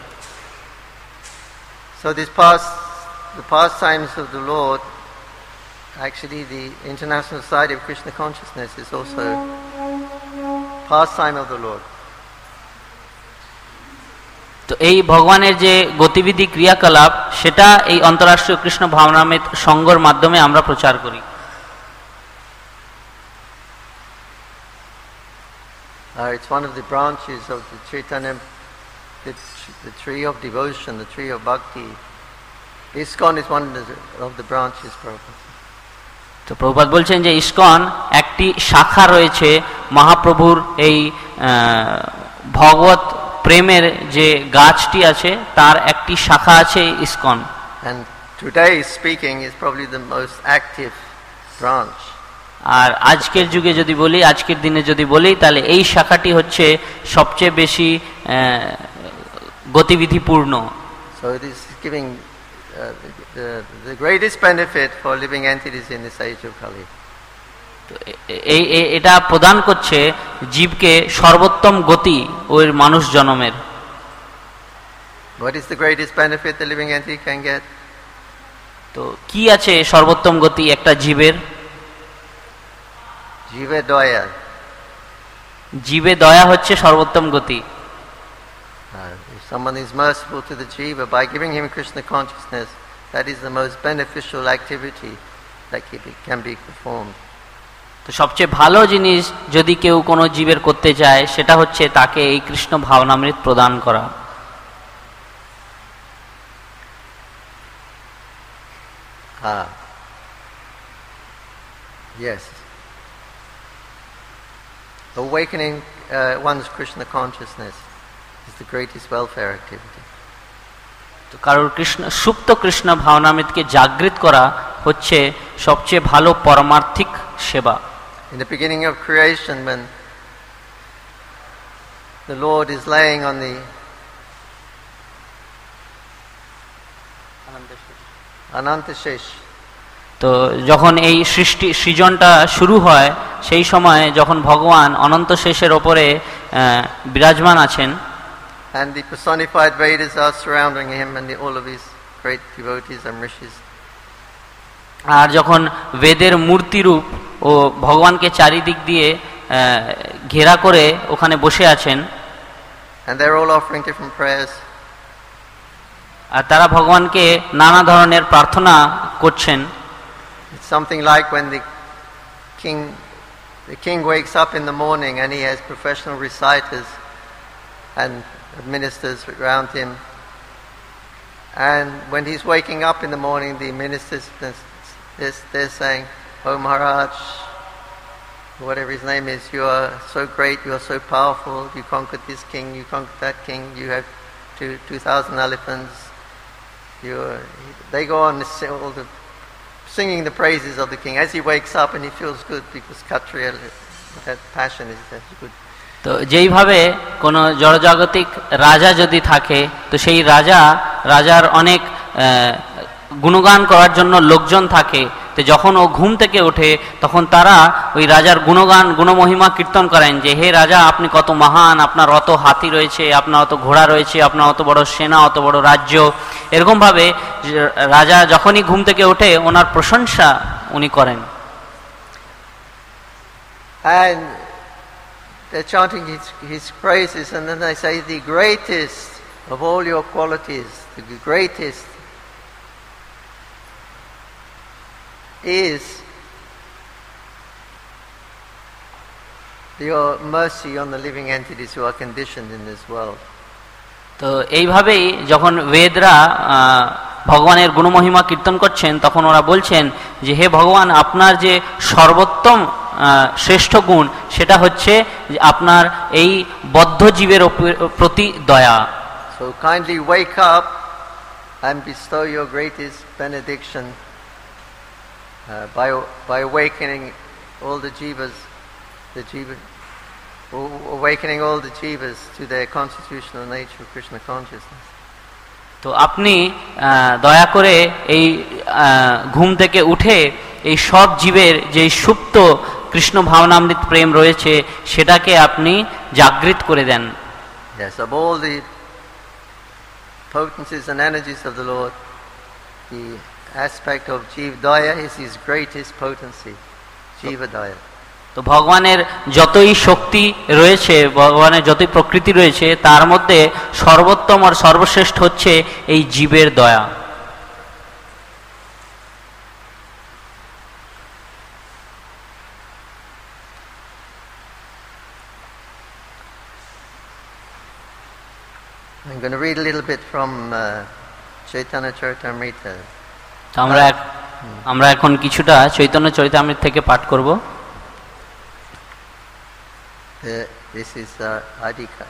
So this past, the pastimes of the Lord, actually the International Society of Krishna Consciousness is also pastime of the Lord. তো এই ভগবানের যে গতিবিধি ক্রিয়াকলাপ সেটা এই অন্তর্রাষ্ট্রীয় কৃষ্ণ ভাবনামৃত সংঘর মাধ্যমে আমরা প্রচার করি। Uh, it's one of the branches of the Chaitanya, the, the tree of devotion, the tree of bhakti. ISKCON is one of the, of the branches, Prabhupada. তো প্রভুপাদ বলছেন যে ইস্কন একটি শাখা রয়েছে মহাপ্রভুর এই ভগবত প্রেমের যে গাছটি আছে তার একটি শাখা আছে ISKCON. And today speaking is probably the most active branch. আর আজকের যুগে যদি বলি, আজকের দিনে যদি বলি তাহলে এই শাখাটি হচ্ছে সবচেয়ে বেশি গতিবিধিপূর্ণ। So it is giving uh, the, the greatest benefit for living entities in this age of Kali. এই এটা প্রদান করছে জীবকে সর্বোত্তম গতি ওই মানুষ জন্মের। What is the greatest benefit the living entity can get? তো কি আছে সর্বোত্তম গতি একটা জীবের? Jiva daya. জীবে দয়া হচ্ছে সর্বোত্তম গতি। Uh, if someone is merciful to the jiva by giving him Krishna consciousness, that is the most beneficial activity that can be performed. তো সবচেয়ে ভালো জিনিস যদি কেউ কোনো জীবের করতে চায় সেটা হচ্ছে তাকে এই কৃষ্ণ ভাবনামৃত প্রদান করা। Ah. Yes. Awakening uh, one's Krishna consciousness is the greatest welfare activity. তো কারোর কৃষ্ণ সুপ্ত কৃষ্ণ ভাবনামৃতকে জাগৃত করা হচ্ছে সবচেয়ে ভালো পরমার্থিক সেবা। In the beginning of creation, when the Lord is laying on the Anantashesh, তো যখন এই সৃষ্টি সৃজনটা শুরু হয় সেই সময় যখন ভগবান অনন্ত শেষের ওপরে বিরাজমান আছেন, and the personified Vedas are surrounding him and the, all of his great devotees and rishis. আর যখন বেদের মূর্তি রূপ ও ভগবানকে চারিদিক দিয়ে ঘেরা করে ওখানে বসে আছেন, and they're all offering different prayers. আর তারা ভগবানকে নানা ধরনের প্রার্থনা করছেন। It's something like when the king the king wakes up in the morning and he has professional reciters and ministers around him, and when he's waking up in the morning the ministers they're saying, "Oh Maharaj, whatever his name is, you are so great, you are so powerful, you conquered this king, you conquered that king, you have two two thousand elephants." You, they go on all the singing the praises of the king as he wakes up and he feels good because Kshatriya, that passion is that's good. তো যেইভাবে কোনো জড়জাগতিক রাজা যদি থাকে তো সেই রাজা রাজার অনেক গুণগান করার জন্য লোকজন থাকে, তো যখন ও ঘুম থেকে ওঠে তখন তারা ওই রাজার গুণগান গুণমহিমা কীর্তন করেন যে হে রাজা আপনি কত মহান, আপনার অত হাতি রয়েছে, আপনার অত ঘোড়া রয়েছে, আপনার অত বড় সেনা, অত বড় রাজ্য। এরকমভাবে রাজা যখনই ঘুম থেকে ওঠে ওনার প্রশংসা উনি করেন। And they're chanting his, his praises, and then they say the greatest of all your qualities, the greatest is your mercy on the living entities who are conditioned in this world. তো এইভাবেই যখন বেদরা ভগবানের গুণমহিমা কীর্তন করছেন তখন ওরা বলছেন যে হে ভগবান আপনার যে সর্বোত্তম শ্রেষ্ঠ গুণ সেটা হচ্ছে আপনার এই বদ্ধ জীবের প্রতি দয়া। So kindly wake up and bestow your greatest benediction uh, by by awakening all the jivas, the jiva, awakening all the jivas to their constitutional nature of Krishna consciousness. তো আপনি দয়া করে এই ঘুম থেকে উঠে এই সব জীবের যে সুপ্ত কৃষ্ণ ভাবনামৃত প্রেম রয়েছে সেটাকে আপনি জাগৃত করে দেন। Yes, of all the potencies and energies of the Lord, the aspect of Jiva Daya is his greatest potency, Jiva Daya. তো ভগবানের যতই শক্তি রয়েছে, ভগবানের যতই প্রকৃতি রয়েছে তার মধ্যে সর্বোত্তম আর সর্বশ্রেষ্ঠ হচ্ছে এই জীবের দয়া। I'm going to read a little bit from uh, Chaitanya Charitamrita. আমরা আমরা এখন কিছুটা চৈতন্য চরিতামৃত থেকে পাঠ করব। Uh, this is uh, Adhika.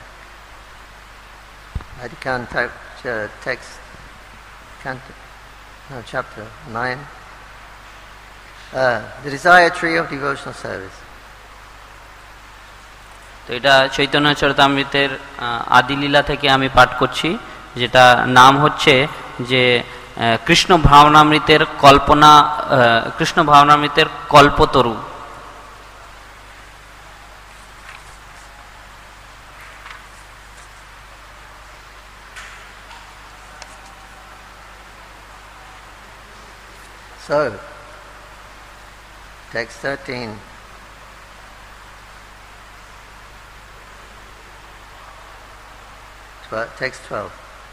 Adhikan uh, text, canto, no, chapter nine. Uh, the desire tree of devotional service. তো এটা চৈতন্য চরিতামৃতের আদিলীলা থেকে আমি পাঠ করছি, যেটা নাম হচ্ছে যে কৃষ্ণ ভাবনামৃতের কল্পনা, কৃষ্ণ ভাবনামৃতের কল্পতরু। So, text thirteen. Text twelve.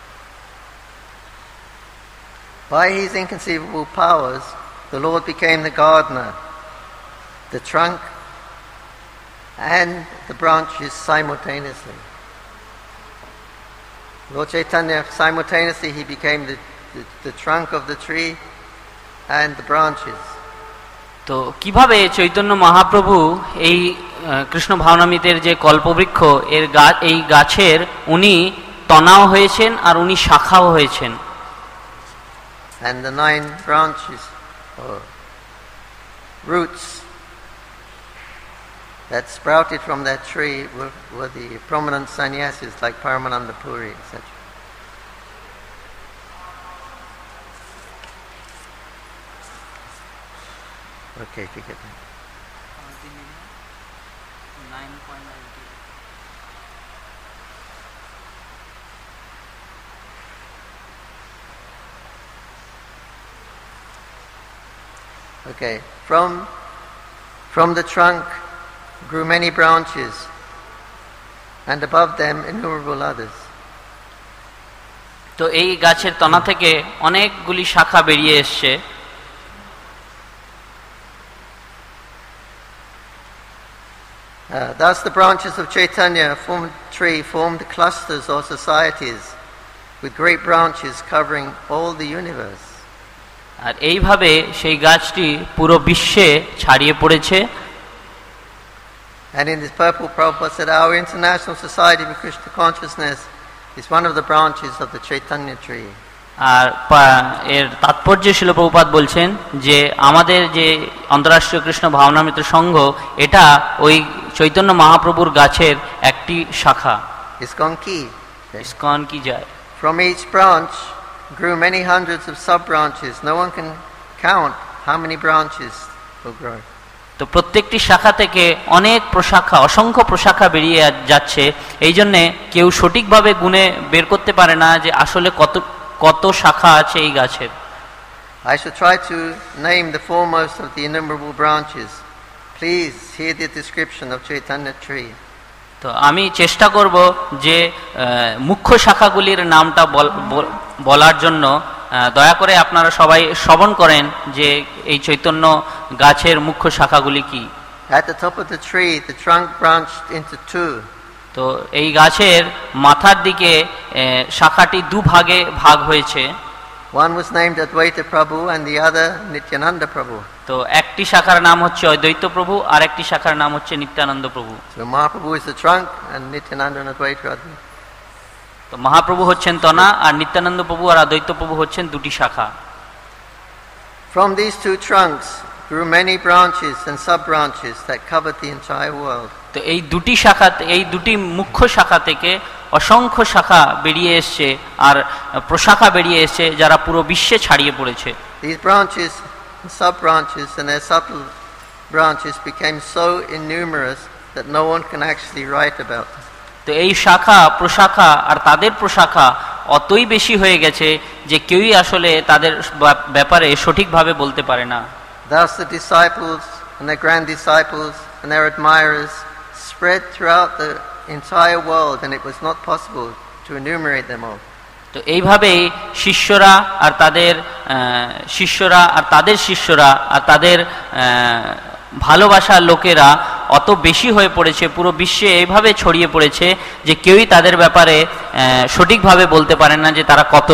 By his inconceivable powers, the Lord became the gardener, the trunk, and the branches simultaneously. Lord Chaitanya, simultaneously he became the, the, the trunk of the tree and the branches. তো কিভাবে চৈতন্য মহাপ্রভু এই কৃষ্ণ ভাবনামৃতের যে কল্পবৃক্ষ এর গাছ, এই গাছের উনি তনাও হয়েছেন আর উনি শাখাও হয়েছেন। And the nine branches or roots that sprouted from that tree were, were the prominent sannyasis like Paramananda Puri, et cetera. Okay, forget that. Okay, from from the trunk grew many branches, and above them innumerable others. তো এই গাছের তনা থেকে অনেকগুলি শাখা বেরিয়ে এসছে। Uh, thus the branches of Chaitanya formed tree formed clusters or societies with great branches covering all the universe. আর এইভাবে সেই গাছটি পুরো বিশ্বে ছড়িয়ে পড়েছে। And in this purport, Prabhupada said, our International Society for Krishna Consciousness is one of the branches of the Chaitanya tree. আর এর তাৎপর্য শিল প্রভুপাদ বলছেন যে আমাদের যে অন্তর্রাষ্ট্রীয় কৃষ্ণ ভাবনামৃত সংঘ এটা ওই চৈতন্য মহাপ্রভুর গাছের একটি শাখা। ISKCON ki. ISKCON ki jai. From each branch grew many hundreds of sub branches. No one can count how many branches will grow. তো প্রত্যেকটি শাখা থেকে অনেক প্রশাখা, অসংখ্য প্রশাখা বেরিয়ে যাচ্ছে। এই জন্যে কেউ সঠিকভাবে গুণে বের করতে পারে না যে আসলে কত কত শাখা আছে এই গাছের। I shall try to name the foremost of the innumerable branches. Please hear the description of Chaitanya tree. তো আমি চেষ্টা করব যে মুখ্য শাখাগুলির নামটা বলার জন্য। দয়া করে আপনারা সবাই শ্রবণ করেন যে এই চৈতন্য গাছের মুখ্য শাখাগুলি কি। At the top of the tree, the trunk branched into two. তো এই গাছের মাথার দিকে শাখাটি দুভাগে ভাগ হয়েছে। One was named Advaita Prabhu and the other Nityananda Prabhu. তো একটি শাখার নাম হচ্ছে অদ্বৈত প্রভু আর একটি শাখার নাম হচ্ছে নিত্যানন্দ প্রভু। So Mahaprabhu is the trunk and Nityananda and Advaita are the... তো মহাপ্রভু হচ্ছেন তনা আর নিত্যানন্দ প্রভু আর অদ্বৈত প্রভু হচ্ছেন দুটি শাখা। From these two trunks grew many branches and sub-branches that covered the entire world. তো এই দুটি শাখা, এই দুটি মুখ্য শাখা থেকে অসংখ্য শাখা বেরিয়ে এসছে আর প্রশাখা বেরিয়ে এসছে যারা পুরো বিশ্বে ছড়িয়ে পড়েছে। These branches and sub-branches and their subtle branches became so innumerous that no one can actually write about them. তো এই শাখা প্রশাখা আর তাদের প্রশাখা অতই বেশি হয়ে গেছে যে কেউই আসলে তাদের ব্যাপারে সঠিকভাবে বলতে পারে না। Thus the disciples and their grand disciples and their admirers spread throughout the entire world and it was not possible to enumerate them all. তো এইভাবেই শিষ্যরা আর তাদের শিষ্যরা আর তাদের শিষ্যরা আর তাদের ভালোবাসার লোকেরা অত বেশি হয়ে পড়েছে, পুরো বিশ্বে এইভাবে ছড়িয়ে পড়েছে যে কেউই তাদের ব্যাপারে সঠিকভাবে বলতে পারে না যে তারা কত।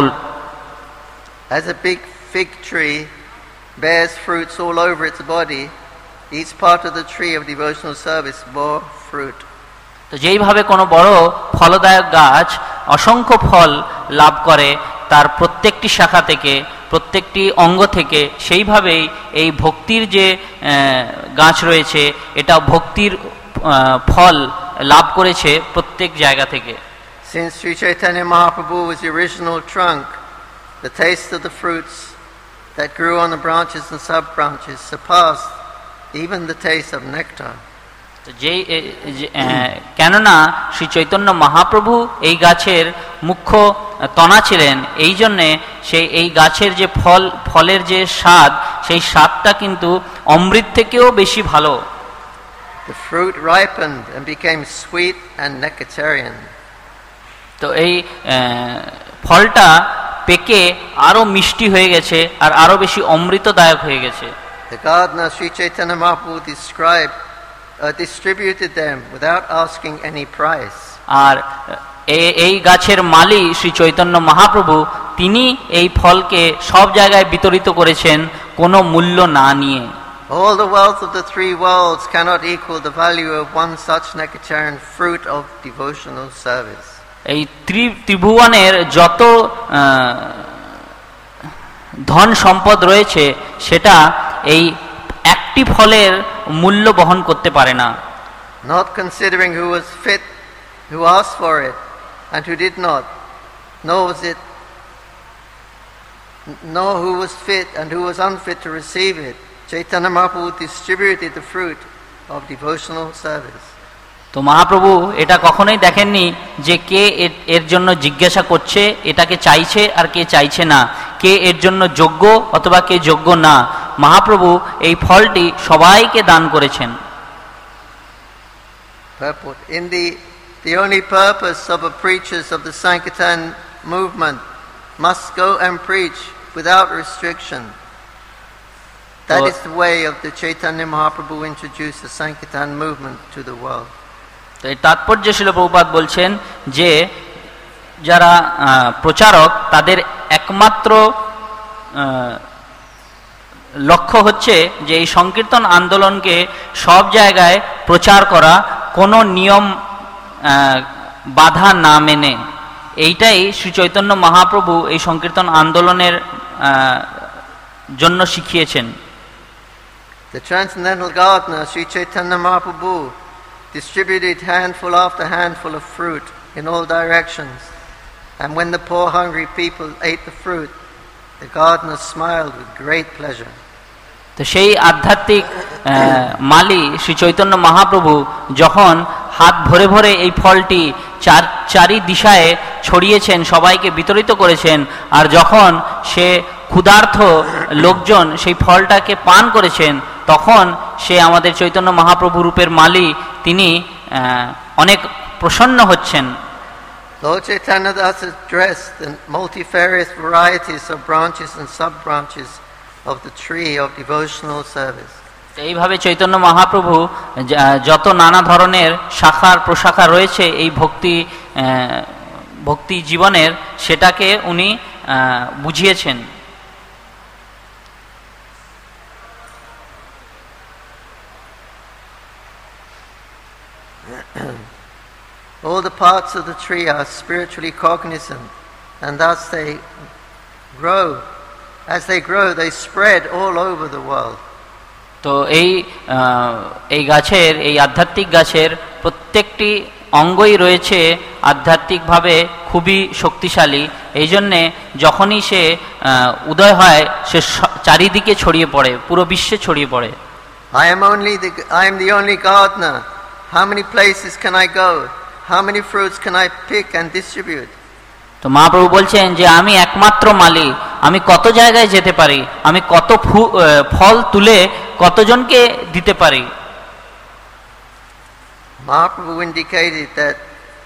As a big fig tree bears fruits all over its body, each part of the tree of devotional service bore fruit. তো যেইভাবে কোনো বড় ফলদায়ক গাছ অসংখ্য ফল লাভ করে তার প্রত্যেকটি শাখা থেকে, প্রত্যেকটি অঙ্গ থেকে, সেইভাবেই এই ভক্তির যে গাছ রয়েছে এটা ভক্তির ফল লাভ করেছে প্রত্যেক জায়গা থেকে। Since Sri Chaitanya Mahaprabhu was the original trunk, the taste of the fruits that grew on the branches and sub-branches surpassed even the taste of nectar. যেই কেননা শ্রী চৈতন্য মহাপ্রভু এই গাছের মুখ্য তনা ছিলেন, এই জন্যে সেই এই গাছের যে ফল ফলের যে স্বাদ সেই স্বাদটা কিন্তু অমৃত থেকেও বেশি ভালো। The fruit ripened and became sweet and nectarian. তো এই ফলটা পেকে আরো মিষ্টি হয়ে গেছে আর আরো বেশি অমৃতদায়ক হয়ে গেছে। The gardener Sri Chaitanya Mahaprabhu described Uh, distributed them without asking any price. আর এই গাছের মালি শ্রী চৈতন্য মহাপ্রভু তিনি এই ফলকে সব জায়গায় বিতরিত করেছেন কোনো মূল্য না নিয়ে। All the wealth of the three worlds cannot equal the value of one such nectarian fruit of devotional service. এই ত্রিভুবনের যত ধন সম্পদ রয়েছে সেটা এই একটি ফলের মূল্য বহন করতে পারে না। Not considering who was fit, who asked for it, and who did not, nor was it, nor who was fit and who was unfit to receive it, Chaitanya Mahaprabhu distributed the fruit of devotional service. তো মহাপ্রভু এটা কখনোই দেখেননি যে কে এর জন্য জিজ্ঞাসা করছে, এটাকে চাইছে আর কে চাইছে না, কে এর জন্য যোগ্য অথবা কে যোগ্য না। মহাপ্রভু এই ফলটি সবাইকে দান করেছেন। In the the only purpose of the preachers of the Sankirtan movement must go and preach without restriction. That is the way of the Chaitanya Mahaprabhu introduced the Sankirtan movement to the world. তো এই তাৎপর্য শিল প্রভুপাদ বলছেন যে যারা প্রচারক তাদের একমাত্র লক্ষ্য হচ্ছে যে এই সংকীর্তন আন্দোলনকে সব জায়গায় প্রচার করা, কোনো নিয়ম বাধা না মেনে। এইটাই শ্রী চৈতন্য মহাপ্রভু এই সংকীর্তন আন্দোলনের জন্য শিখিয়েছেন। The transcendental gardener, Sri Chaitanya Mahaprabhu, distributed handful after handful of fruit in all directions. And when the poor hungry people ate the fruit, the gardener smiled with great pleasure. তো সেই আধ্যাত্মিক মালি শ্রী চৈতন্য মহাপ্রভু যখন হাত ভরে ভরে এই ফলটি চার চারি দিশায় ছড়িয়েছেন, সবাইকে বিতরিত করেছেন, আর যখন সে ক্ষুধার্ত লোকজন সেই ফলটাকে পান করেছেন, তখন সে আমাদের চৈতন্য মহাপ্রভু রূপের মালি তিনি অনেক প্রসন্ন হচ্ছেন। Lord Chaitanya Das addressed the multifarious varieties of branches and sub-branches of the tree of devotional service. এইভাবে চৈতন্য মহাপ্রভু যত নানা ধরনের শাখার প্রশাখা রয়েছে এই ভক্তি ভক্তি জীবনের, সেটাকে উনি বুঝিয়েছেন। All the parts of the tree are spiritually cognizant, and thus they grow. As they grow, they spread all over the world. তো এই এই গাছের, এই আধ্যাত্মিক গাছের প্রত্যেকটি অঙ্গই রয়েছে আধ্যাত্মিকভাবে খুবই শক্তিশালী। এই জন্যে যখনই সে উদয় হয়, সে চারিদিকে ছড়িয়ে পড়ে, পুরো বিশ্বে ছড়িয়ে পড়ে। I am only the I am the only gardener. How many places can I go? How many fruits can I pick and distribute? তো মহাপ্রভু বলছেন যে আমি একমাত্র মালি, আমি কত জায়গায় যেতে পারি, আমি কত ফল তুলে কতজনকে দিতে পারি। Mahaprabhu indicated that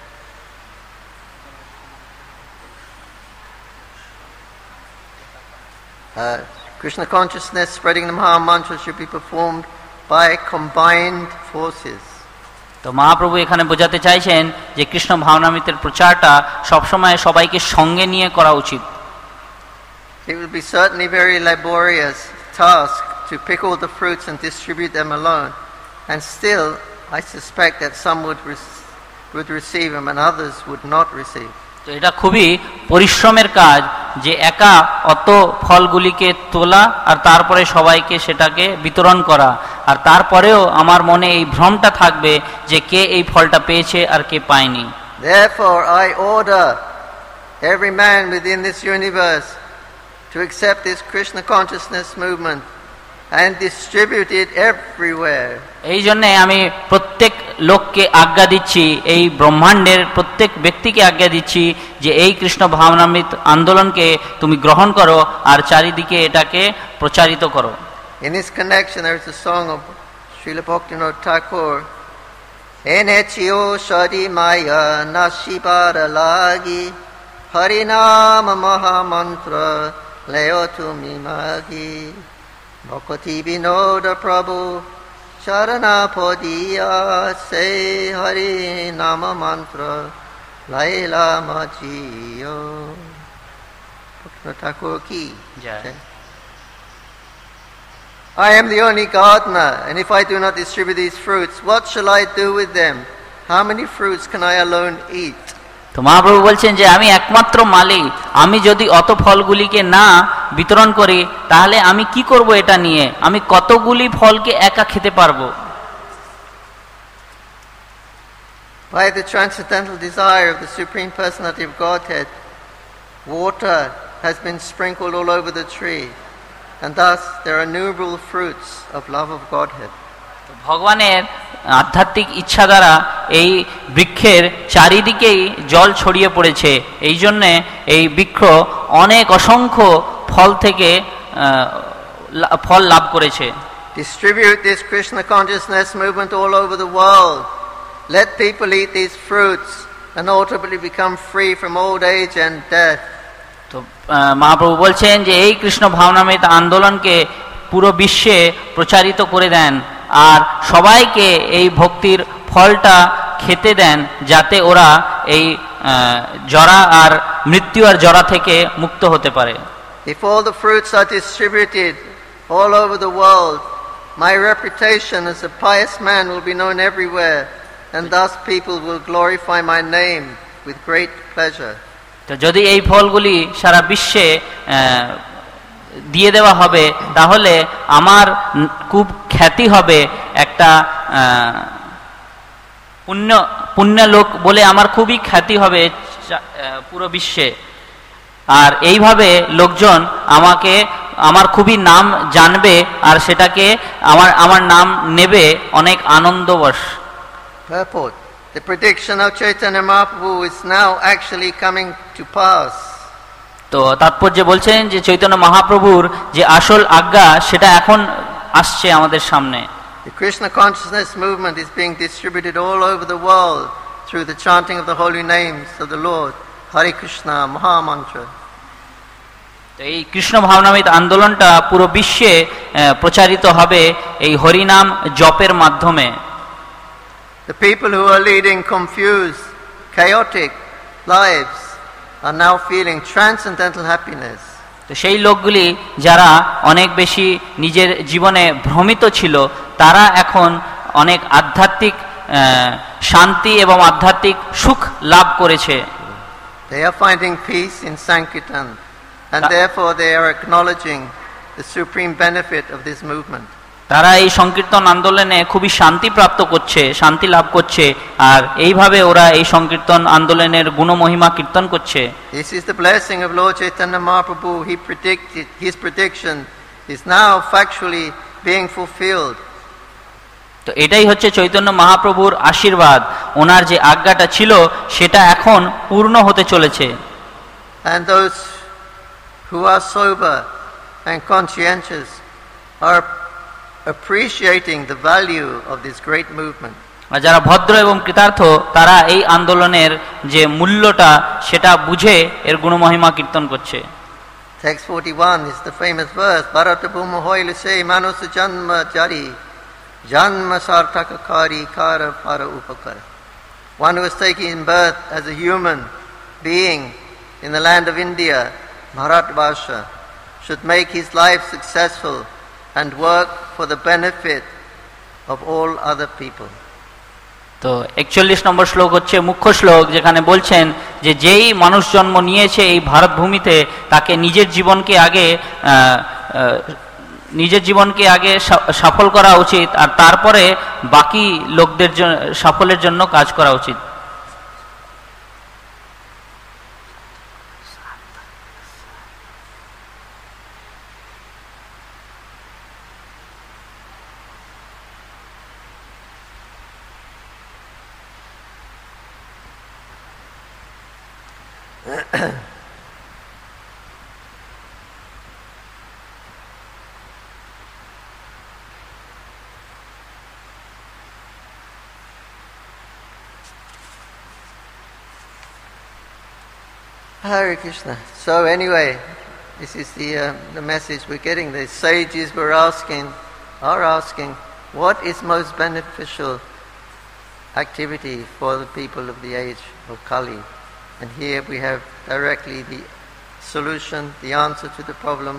uh, Krishna consciousness spreading the Maha Mantra should be performed by combined forces. তো মহাপ্রভু এখানে বোঝাতে চাইছেন যে কৃষ্ণ ভাবনামৃতের প্রচারটা সবসময় সবাইকে সঙ্গে নিয়ে করা উচিত। It will be certainly very laborious task to pick all the fruits and distribute them alone, and still I suspect that some would re- would receive them and others would not receive. তো এটা খুবই পরিশ্রমের কাজ যে একা অত ফলগুলিকে তোলা আর তারপরে সবাইকে সেটাকে বিতরণ করা, আর তারপরেও আমার মনে এই ভ্রমটা থাকবে যে কে এই ফলটা পেয়েছে আর কে পায়নি। Therefore I order every man within this universe to accept this Krishna consciousness movement and distribute it everywhere. এই জন্যে আমি প্রত্যেক লোককে আজ্ঞা দিচ্ছি, এই ব্রহ্মাণ্ডের প্রত্যেক ব্যক্তিকে আজ্ঞা দিচ্ছি যে এই কৃষ্ণ ভাবনামৃত আন্দোলনকে তুমি গ্রহণ করো আর চারিদিকে এটাকে প্রচারিত করো। In this connection there is a song of Srila Bhaktivinoda Thakur, Enechio Shadi Maya Nashibara Lagi Harinama Maha Mantra Leo Tumi Magi Bhakti Vinoda Prabhu Sharana Podiya Se Hari Nama Mantra Laila Majiyo. Bhaktivinoda Thakur ki jai. I am the only gardener, and if I do not distribute these fruits, what shall I do with them? How many fruits can I alone eat? তো মহাপ্রভু বলছেন যে আমি একমাত্র মালিক, আমি যদি অত ফলগুলিকে না বিতরণ করি তাহলে আমি কি করব এটা নিয়ে, আমি কতগুলি ফলকে একা খেতে পারবো। By the transcendental desire of the Supreme Personality of Godhead, water has been sprinkled all over the tree, and thus there are innumerable fruits of love of Godhead. ভগবানের আধ্যাত্মিক ইচ্ছা দ্বারা এই বৃক্ষের চারিদিকেই জল ছড়িয়ে পড়েছে, এই জন্যে এই বৃক্ষ অনেক অসংখ্য ফল থেকে ফল লাভ করেছে। Distribute this Krishna consciousness movement all over the world. Let people eat these fruits and ultimately become free from old age and death. তো মহাপ্রভু বলছেন যে এই কৃষ্ণ ভাবনামৃত আন্দোলনকে পুরো বিশ্বে প্রচারিত করে দেন আর সবাইকে এই ভক্তির ফলটা খেতে দেন যাতে ওরা এই জরা আর মৃত্যু আর জরা থেকে মুক্ত হতে পারে। If all the fruits are distributed all over the world, my reputation as a pious man will be known everywhere, and thus people will glorify my name with great pleasure. তো যদি এই ফলগুলি সারা বিশ্বে দিয়ে দেওয়া হবে তাহলে আমার খুব খ্যাতি হবে, একটা পুণ্য পুণ্য লোক বলে আমার খুবই খ্যাতি হবে পুরো বিশ্বে। আর এইভাবে লোকজন আমাকে আমার খুবই নাম জানবে আর সেটাকে আমার আমার নাম নেবে অনেক আনন্দবশ। Purport: The prediction of Chaitanya Mahaprabhu is now actually coming to pass. তো তাৎপর্য বলছেন যে চৈতন্য মহাপ্রভুর যে আসল আজ্ঞা সেটা এখন আসছে আমাদের সামনে। The Krishna consciousness movement is being distributed all over the world through the chanting of the holy names of the Lord, Hare Krishna Maha Mantra. তো এই কৃষ্ণ ভাবনামৃত আন্দোলনটা পুরো বিশ্বে প্রচারিত হবে এই হরিনাম জপের মাধ্যমে। The people who are leading confused, chaotic lives are now feeling transcendental happiness. তো সেই লোকগুলি যারা অনেক বেশি নিজের জীবনে ভ্রমিত ছিল তারা এখন অনেক আধ্যাত্মিক শান্তি এবং আধ্যাত্মিক সুখ লাভ করেছে। They are finding peace in Sankirtan and therefore they are acknowledging the supreme benefit of this movement. তারা এই সংকীর্তন আন্দোলনে খুবই শান্তি প্রাপ্ত করছে, শান্তি লাভ করছে, আর এইভাবে ওরা এই সংকীর্তন আন্দোলনের গুণমহিমা কীর্তন করছে। This is the blessing of Lord Chaitanya Mahaprabhu. He predicted, his prediction is now factually being fulfilled. তো এটাই হচ্ছে চৈতন্য মহাপ্রভুর আশীর্বাদ, ওনার যে আজ্ঞাটা ছিল সেটা এখন পূর্ণ হতে চলেছে। And those who are sober and conscientious are appreciating the value of this great movement. আর যারা ভদ্র এবং কৃতার্থ তারা এই আন্দোলনের যে মূল্যটা সেটা বুঝে এর গুণমহিমা কীর্তন করছে। Text forty-one is the famous verse, Bharata bhuma hoile se manusa janma jari janma sarthaka kari kara para upakara. One who is taking birth as a human being in the land of India, Bharatvarsha, should make his life successful and work for the benefit of all other people. তো একচল্লিশ নম্বর শ্লোক হচ্ছে মুখ্য শ্লোক, যেখানে বলছেন যে যেই মানুষ জন্ম নিয়েছে এই ভারত ভূমিতে তাকে নিজের জীবনকে আগে নিজের জীবনকে আগে সফল করা উচিত আর তারপরে বাকি লোকদের জন্য সফলের জন্য কাজ করা উচিত। Hare Krishna. So anyway, this is the uh, the message we're getting. The sages were asking, are asking, what is most beneficial activity for the people of the age of Kali? And here we have directly the solution, the answer to the problem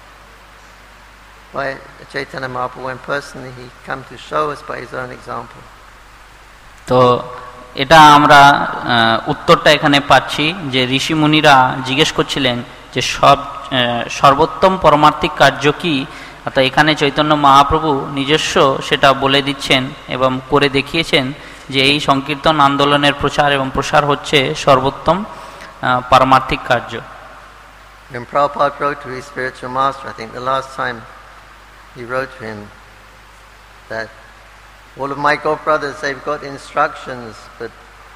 by Chaitanya Mahaprabhu, when personally he come to show us by his own example. তো এটা আমরা উত্তরটা এখানে পাচ্ছি যে ঋষি মুনিরা জিজ্ঞেস করছিলেন যে সব সর্বোত্তম পরমার্থিক কার্য কি। অর্থাৎ এখানে চৈতন্য মহাপ্রভু নিজস্ব সেটা বলে দিচ্ছেন এবং করে দেখিয়েছেন যে এই সংকীর্তন আন্দোলনের প্রচার এবং প্রসার হচ্ছে সর্বোত্তম পারমার্থিক কার্য। When Prabhupada wrote to his spiritual master, I think the last time he wrote to him that all of my god-brothers, they've got instructions, but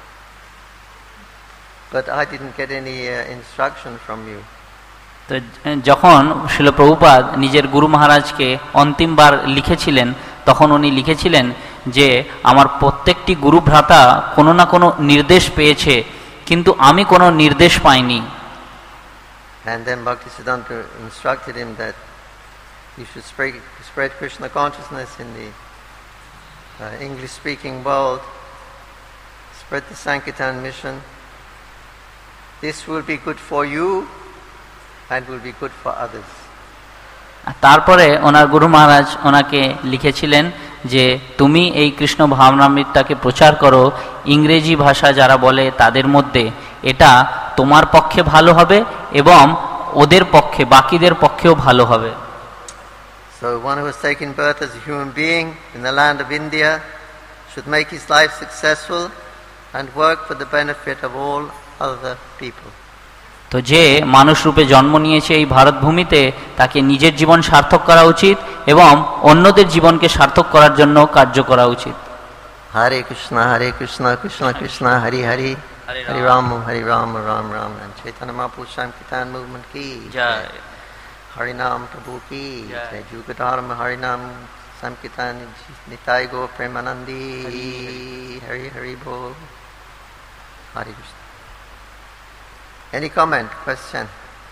but I didn't get any uh, instruction from you. তো যখন শিল প্রভুপাদ নিজের গুরু মহারাজকে অন্তিমবার লিখেছিলেন তখন উনি লিখেছিলেন যে আমার প্রত্যেকটি গুরু ভ্রাতা কোনো না কোনো নির্দেশ পেয়েছে কিন্তু আমি কোনো নির্দেশ পাইনি। And then Bhaktisiddhanta instructed him that you should spread, spread Krishna consciousness in the uh, English-speaking world, spread the Sankirtan mission. This will be good for you and will be good for others. তারপরে ওনার গুরু মহারাজ ওনাকে লিখেছিলেন যে তুমি এই কৃষ্ণ ভাবনামৃতটাকে প্রচার করো, ইংরেজি ভাষা যারা বলে তাদের মধ্যে এটা তোমার পক্ষে ভালো হবে এবং ওদের পক্ষে বাকিদের পক্ষেও ভালো হবে। So one who has taken birth as a human being in the land of India should make his life successful and work for the benefit of all other people. তো যে মানুষ রূপে জন্ম নিয়েছে এই ভারত ভূমিতে তাকে নিজের জীবন সার্থক করা উচিত এবং অন্যদের জীবনকে সার্থক করার জন্য কার্য করা উচিত। Hare Krishna, Hare Krishna, Krishna Krishna, Hare Hare, Hare Rama, Hare Rama, Ram Ram, and Chaitanya Mahaprabhu Sankirtan movement ki jai, Harinam Prabhu ki jai, Jugadharma Harinam Sankirtan Nitai Go Premanandi, Hare Hare Bol, Hare Krishna. Any comment, question?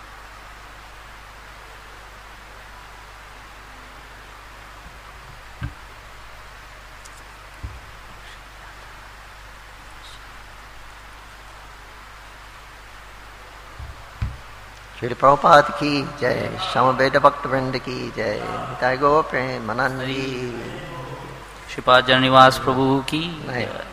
Srila Prabhupada ki jai, Samaveda Bhakta Vrinda ki jai, Nitai Go Premanandi, Shripad जननिवास प्रभु की Jai.